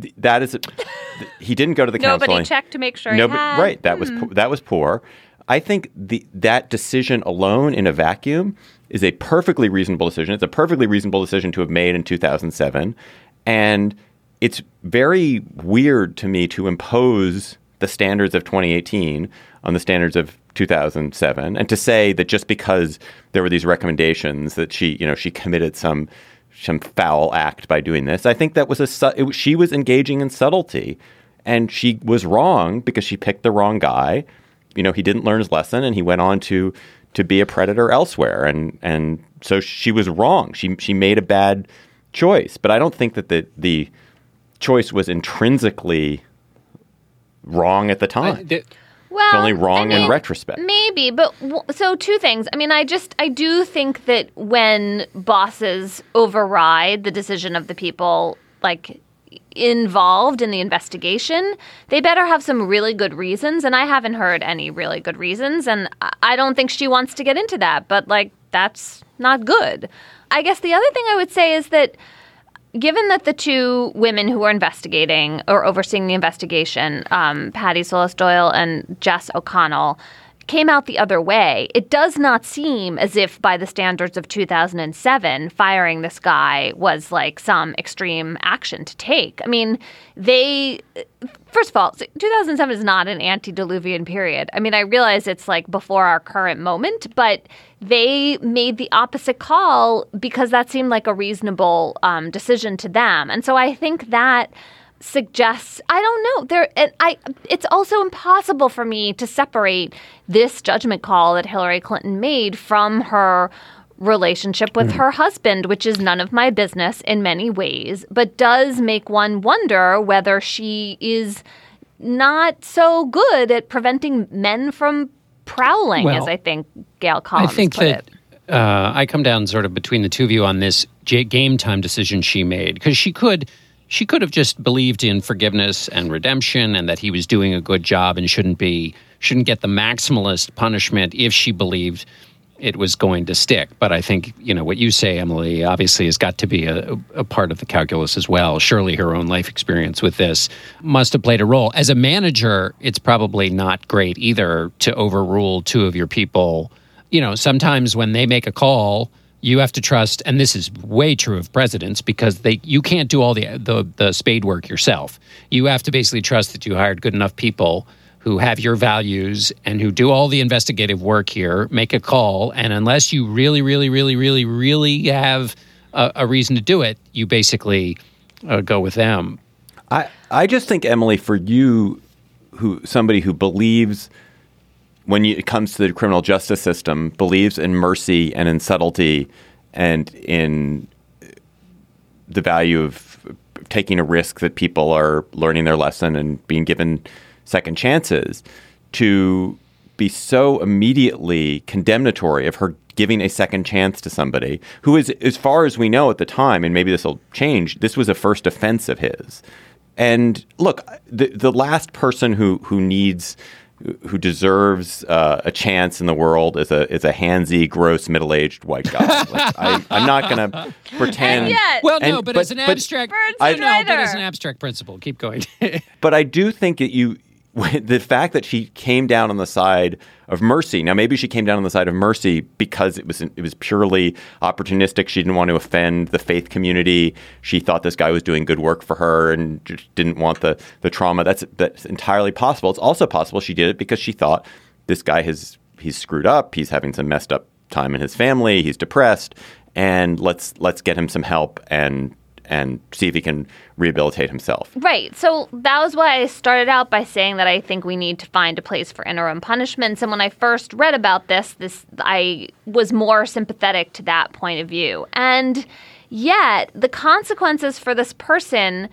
He didn't go to the counseling. Nobody checked to make sure he had. Right. That was poor. I think that decision alone in a vacuum is a perfectly reasonable decision. It's a perfectly reasonable decision to have made in 2007. And it's very weird to me to impose the standards of 2018 on the standards of 2007 and to say that just because there were these recommendations that she committed some foul act by doing this. I think that was she was engaging in subtlety, and she was wrong because she picked the wrong guy. He didn't learn his lesson, and he went on to be a predator elsewhere. And so she was wrong. She made a bad choice, but I don't think that the choice was intrinsically wrong at the time. Well, it's only wrong in retrospect. Maybe, but so two things. I do think that when bosses override the decision of the people involved in the investigation, they better have some really good reasons. And I haven't heard any really good reasons. And I don't think she wants to get into that. But that's not good. I guess the other thing I would say is that given that the two women who were investigating or overseeing the investigation, Patty Solis-Doyle and Jess O'Connell, came out the other way, it does not seem as if by the standards of 2007, firing this guy was some extreme action to take. First of all, 2007 is not an antediluvian period. I realize it's before our current moment, but they made the opposite call because that seemed like a reasonable decision to them. And so I think that suggests, I don't know, it's also impossible for me to separate this judgment call that Hillary Clinton made from her relationship with her husband, which is none of my business in many ways, but does make one wonder whether she is not so good at preventing men from prowling, as I think Gail Collins I think put that it. I come down sort of between the two of you on this game time decision she made, because she could have just believed in forgiveness and redemption and that he was doing a good job and shouldn't get the maximalist punishment if she believed it was going to stick. But I think, what you say, Emily, obviously has got to be a part of the calculus as well. Surely her own life experience with this must have played a role. As a manager, it's probably not great either to overrule two of your people. Sometimes when they make a call, you have to trust, and this is way true of presidents, because you can't do all the spade work yourself. You have to basically trust that you hired good enough people who have your values and who do all the investigative work here, make a call, and unless you really, really, really, really, really have a reason to do it, you basically go with them. I just think, Emily, for you, somebody who believes, when it comes to the criminal justice system, believes in mercy and in subtlety and in the value of taking a risk that people are learning their lesson and being given second chances, to be so immediately condemnatory of her giving a second chance to somebody who is, as far as we know at the time, and maybe this will change, this was a first offense of his. And look, the last person who deserves a chance in the world is a handsy, gross, middle-aged white guy. I'm not going to pretend. But as an abstract, but as an abstract principle, keep going. But I do think that the fact that she came down on the side of mercy. Now, maybe she came down on the side of mercy because it was purely opportunistic. She didn't want to offend the faith community. She thought this guy was doing good work for her and just didn't want the trauma. That's entirely possible. It's also possible she did it because she thought this guy he's screwed up. He's having some messed up time in his family. He's depressed, and let's get him some help and see if he can rehabilitate himself. Right. So that was why I started out by saying that I think we need to find a place for interim punishments. And when I first read about this, I was more sympathetic to that point of view. And yet the consequences for this person,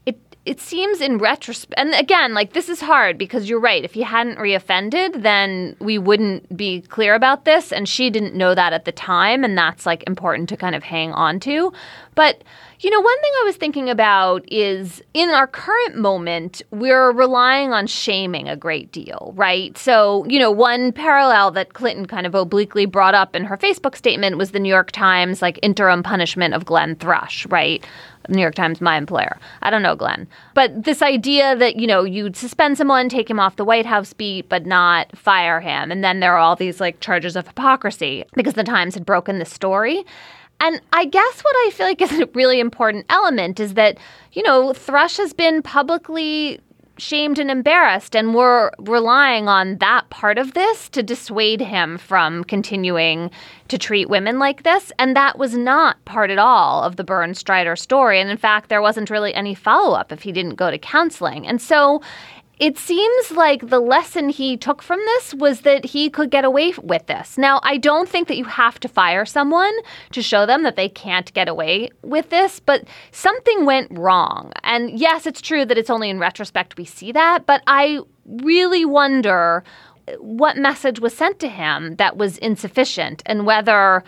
it seems in retrospect, and again, this is hard because you're right. If he hadn't reoffended, then we wouldn't be clear about this. And she didn't know that at the time. And that's important to kind of hang on to. But, one thing I was thinking about is in our current moment, we're relying on shaming a great deal, right? So, one parallel that Clinton kind of obliquely brought up in her Facebook statement was the New York Times, interim punishment of Glenn Thrush, right? New York Times, my employer. I don't know Glenn. But this idea that, you'd suspend someone, take him off the White House beat, but not fire him. And then there are all these charges of hypocrisy because the Times had broken the story. And I guess what I feel like is a really important element is that, Thrush has been publicly shamed and embarrassed, and we're relying on that part of this to dissuade him from continuing to treat women like this. And that was not part at all of the Bernd Strider story. And in fact, there wasn't really any follow-up if he didn't go to counseling. And so it seems like the lesson he took from this was that he could get away with this. Now, I don't think that you have to fire someone to show them that they can't get away with this, but something went wrong. And yes, it's true that it's only in retrospect we see that, but I really wonder what message was sent to him that was insufficient, and whether,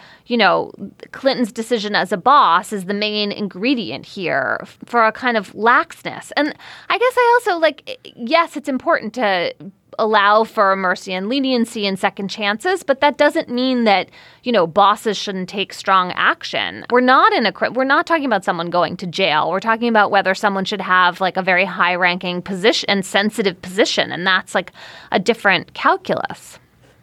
Clinton's decision as a boss is the main ingredient here for a kind of laxness. And I guess I also yes, it's important to allow for mercy and leniency and second chances, but that doesn't mean that, bosses shouldn't take strong action. We're not talking about someone going to jail. We're talking about whether someone should have a very high-ranking position and sensitive position, and that's a different calculus.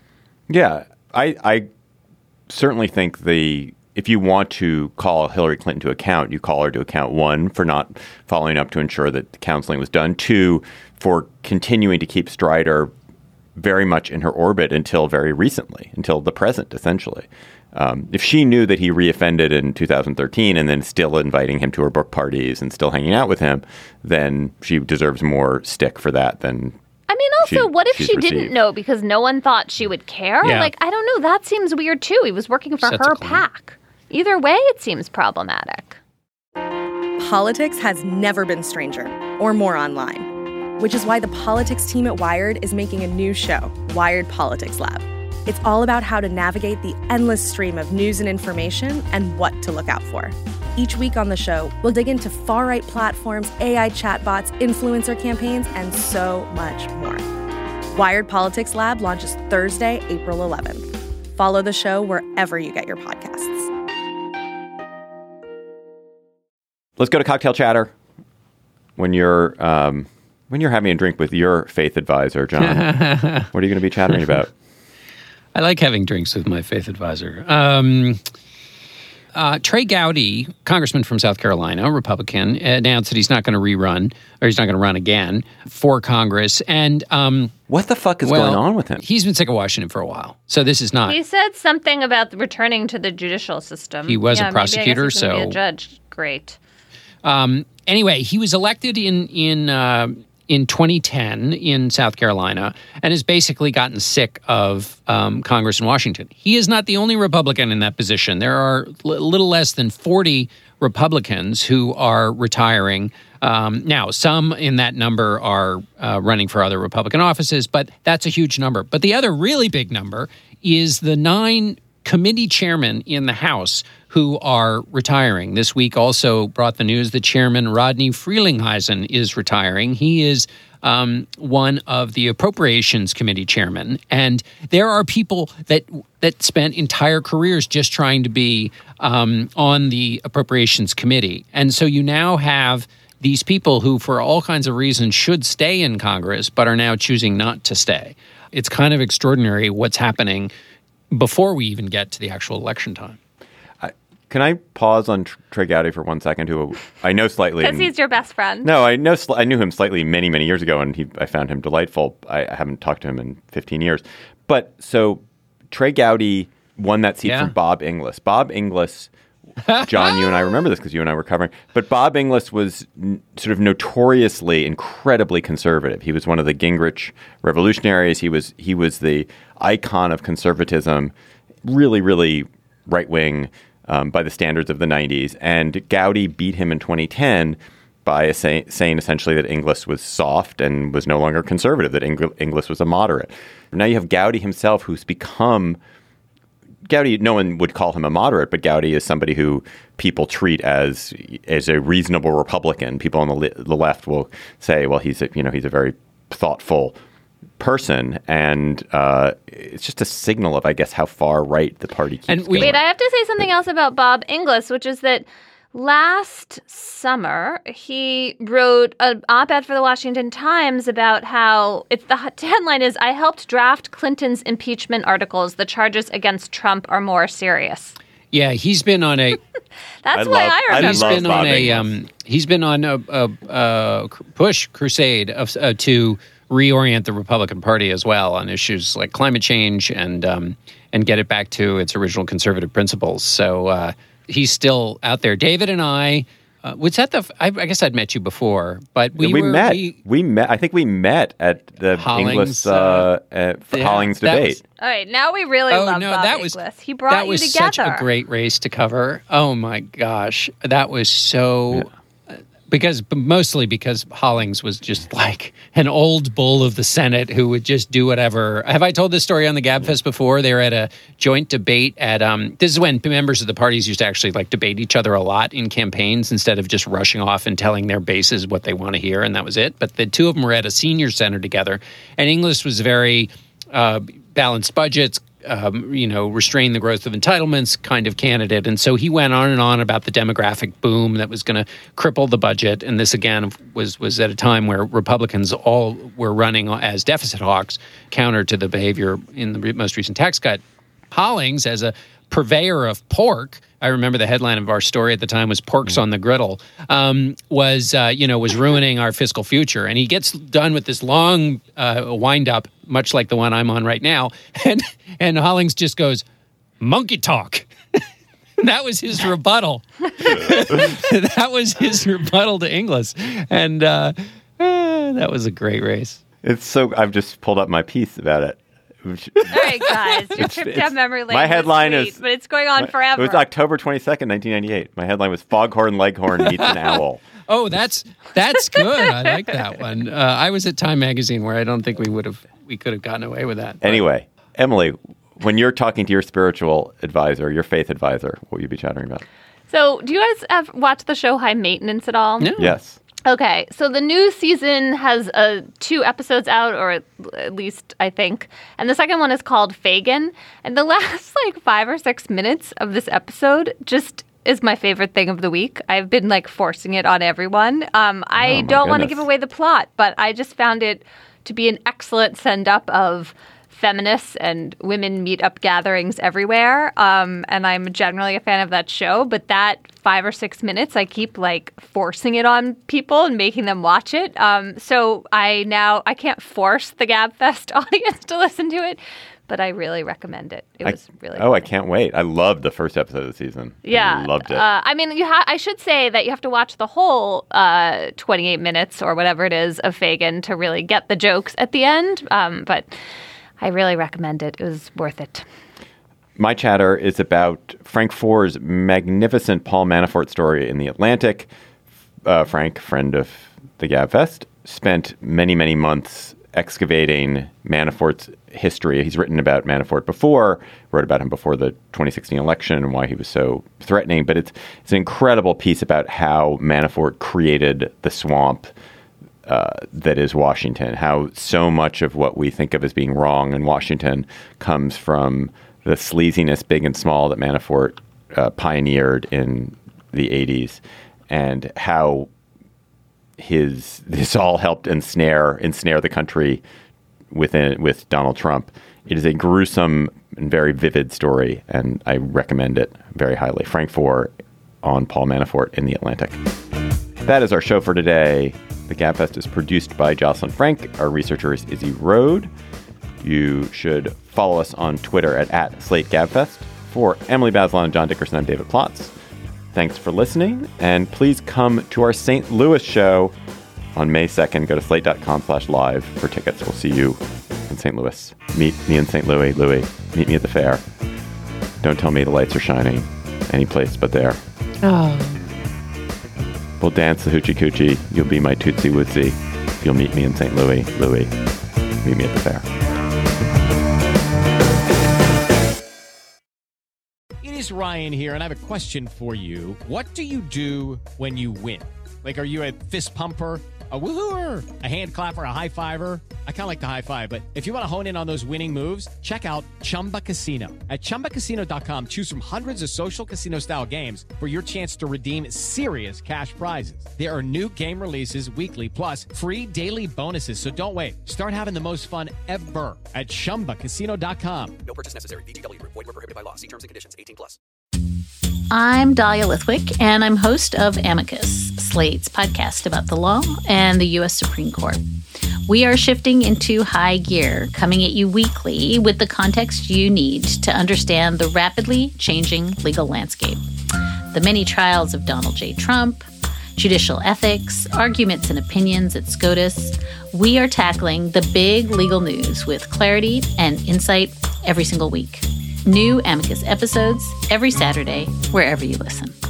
Yeah, I certainly think if you want to call Hillary Clinton to account, you call her to account, one, for not following up to ensure that the counseling was done, two, for continuing to keep Strider very much in her orbit until very recently, until the present, essentially. If she knew that he reoffended in 2013 and then still inviting him to her book parties and still hanging out with him, then she deserves more stick for that than. I mean, also, what if she didn't know because no one thought she would care? Yeah. Like, I don't know. That seems weird, too. He was working for her PAC. Either way, it seems problematic. Politics has never been stranger or more online, which is why the politics team at Wired is making a new show, Wired Politics Lab. It's all about how to navigate the endless stream of news and information and what to look out for. Each week on the show, we'll dig into far-right platforms, AI chatbots, influencer campaigns, and so much more. Wired Politics Lab launches Thursday, April 11th. Follow the show wherever you get your podcasts. Let's go to cocktail chatter. When you're having a drink with your faith advisor, John, what are you going to be chattering about? I like having drinks with my faith advisor. Trey Gowdy, congressman from South Carolina, Republican, announced that he's not going to rerun, or he's not going to run again for Congress. And what the fuck is going on with him? He's been sick of Washington for a while, so this is not. He said something about returning to the judicial system. He was a prosecutor, maybe I guess he's gonna be a judge. Great. Anyway, he was elected in 2010 in South Carolina and has basically gotten sick of Congress in Washington. He is not the only Republican in that position. There are a little less than 40 Republicans who are retiring. Now, some in that number are running for other Republican offices, but that's a huge number. But the other really big number is the 9 committee chairmen in the House who are retiring. This week also brought the news that Chairman Rodney Frelinghuysen is retiring. He is one of the Appropriations Committee chairmen. And there are people that spent entire careers just trying to be on the Appropriations Committee. And so you now have these people who, for all kinds of reasons, should stay in Congress, but are now choosing not to stay. It's kind of extraordinary what's happening before we even get to the actual election time. Can I pause on Trey Gowdy for 1 second, who I know slightly? Because he's your best friend. No, I knew him slightly many, many years ago, and I found him delightful. I haven't talked to him in 15 years. But so Trey Gowdy won that seat from Bob Inglis. Bob Inglis, John, you and I remember this because you and I were covering. But Bob Inglis was sort of notoriously incredibly conservative. He was one of the Gingrich revolutionaries. He was the icon of conservatism, really, really right-wing by the standards of the 90s. And Gowdy beat him in 2010 by saying essentially that Inglis was soft and was no longer conservative, that Inglis was a moderate. Now you have Gowdy himself, who's become... Gowdy, no one would call him a moderate, but Gowdy is somebody who people treat as a reasonable Republican. People on the left will say, well, he's a very thoughtful person, and it's just a signal of, I guess, how far right the party keeps going. Wait, I have to say something else about Bob Inglis, which is that last summer he wrote an op-ed for the Washington Times about how the headline is, "I helped draft Clinton's impeachment articles. The charges against Trump are more serious." Yeah, he's been on a. That's why I remember. He's been on a push crusade to reorient the Republican Party as well on issues like climate change and get it back to its original conservative principles. So he's still out there. David and I, I guess I'd met you before, but we met. I think we met at the Hollings, Hollings debate. All right, now we really love Bob Inglis. He brought you together. That was such a great race to cover. Oh my gosh, that was so. Yeah. Mostly because Hollings was just like an old bull of the Senate who would just do whatever. Have I told this story on the GabFest before? They were at a joint debate at, this is when members of the parties used to actually like debate each other a lot in campaigns instead of just rushing off and telling their bases what they want to hear, and that was it. But the two of them were at a senior center together, and Inglis was very balanced budgets, restrain the growth of entitlements kind of candidate. And so he went on and on about the demographic boom that was going to cripple the budget. And this, again, was at a time where Republicans all were running as deficit hawks, counter to the behavior in the most recent tax cut. Hollings, as a purveyor of pork, I remember the headline of our story at the time was "Pork's on the Griddle," was ruining our fiscal future. And he gets done with this long wind-up, much like the one I'm on right now, and Hollings just goes, "Monkey talk." That was his rebuttal. That was his rebuttal to Inglis. And that was a great race. I've just pulled up my piece about it. All right, guys, your trip down memory lane. My headline is, but it's going on forever. It was October 22nd, 1998. My headline was "Foghorn Leghorn meets an owl." Oh, that's good. I like that one. I was at Time Magazine where I don't think we could have gotten away with that. Anyway, Emily, when you're talking to your spiritual advisor, your faith advisor, what will you be chattering about? So, do you guys have watched the show High Maintenance at all? No. Yes. Okay, so the new season has 2 episodes out, or at least I think, and the second one is called Fagin. And the last 5 or 6 minutes of this episode just is my favorite thing of the week. I've been forcing it on everyone. I don't want to give away the plot, but I just found it to be an excellent send-up of feminists and women meetup gatherings everywhere. And I'm generally a fan of that show, but that 5 or 6 minutes, I keep forcing it on people and making them watch it. So I can't force the GabFest audience to listen to it, but I really recommend it. It was really I can't wait. I loved the first episode of the season. Yeah. I loved it. I should say that you have to watch the whole 28 minutes or whatever it is of Fagin to really get the jokes at the end. But I really recommend it. It was worth it. My chatter is about Frank Foer's magnificent Paul Manafort story in The Atlantic. Frank, friend of the GabFest, spent many, many months excavating Manafort's history. He's written about Manafort before, wrote about him before the 2016 election and why he was so threatening. But it's an incredible piece about how Manafort created the swamp that is Washington, how so much of what we think of as being wrong in Washington comes from the sleaziness, big and small, that Manafort pioneered in the 80s, and how this all helped ensnare the country with Donald Trump. It is a gruesome and very vivid story, and I recommend it very highly. Frank Foer on Paul Manafort in The Atlantic. That is our show for today. The GabFest is produced by Jocelyn Frank. Our researcher is Izzy Rode. You should follow us on Twitter at @SlateGabFest. For Emily Bazelon and John Dickerson, I'm David Plotz. Thanks for listening, and please come to our St. Louis show on May 2nd. Go to slate.com/live for tickets. We'll see you in St. Louis. Meet me in St. Louis. Louis, meet me at the fair. Don't tell me the lights are shining any place but there. Oh. We'll dance the hoochie coochie. You'll be my Tootsie Wootsy. You'll meet me in St. Louis. Louis, meet me at the fair. It is Ryan here, and I have a question for you. What do you do when you win? Are you a fist pumper, a woohooer, a hand clapper, a high fiver? I kind of like the high five, but if you want to hone in on those winning moves, check out Chumba Casino. At ChumbaCasino.com, choose from hundreds of social casino-style games for your chance to redeem serious cash prizes. There are new game releases weekly, plus free daily bonuses. So don't wait. Start having the most fun ever at ChumbaCasino.com. No purchase necessary. VGW. Void where prohibited by law. See terms and conditions. 18+. I'm Dahlia Lithwick, and I'm host of Amicus, Slate's podcast about the law and the U.S. Supreme Court. We are shifting into high gear, coming at you weekly with the context you need to understand the rapidly changing legal landscape. The many trials of Donald J. Trump, judicial ethics, arguments and opinions at SCOTUS. We are tackling the big legal news with clarity and insight every single week. New Amicus episodes every Saturday, wherever you listen.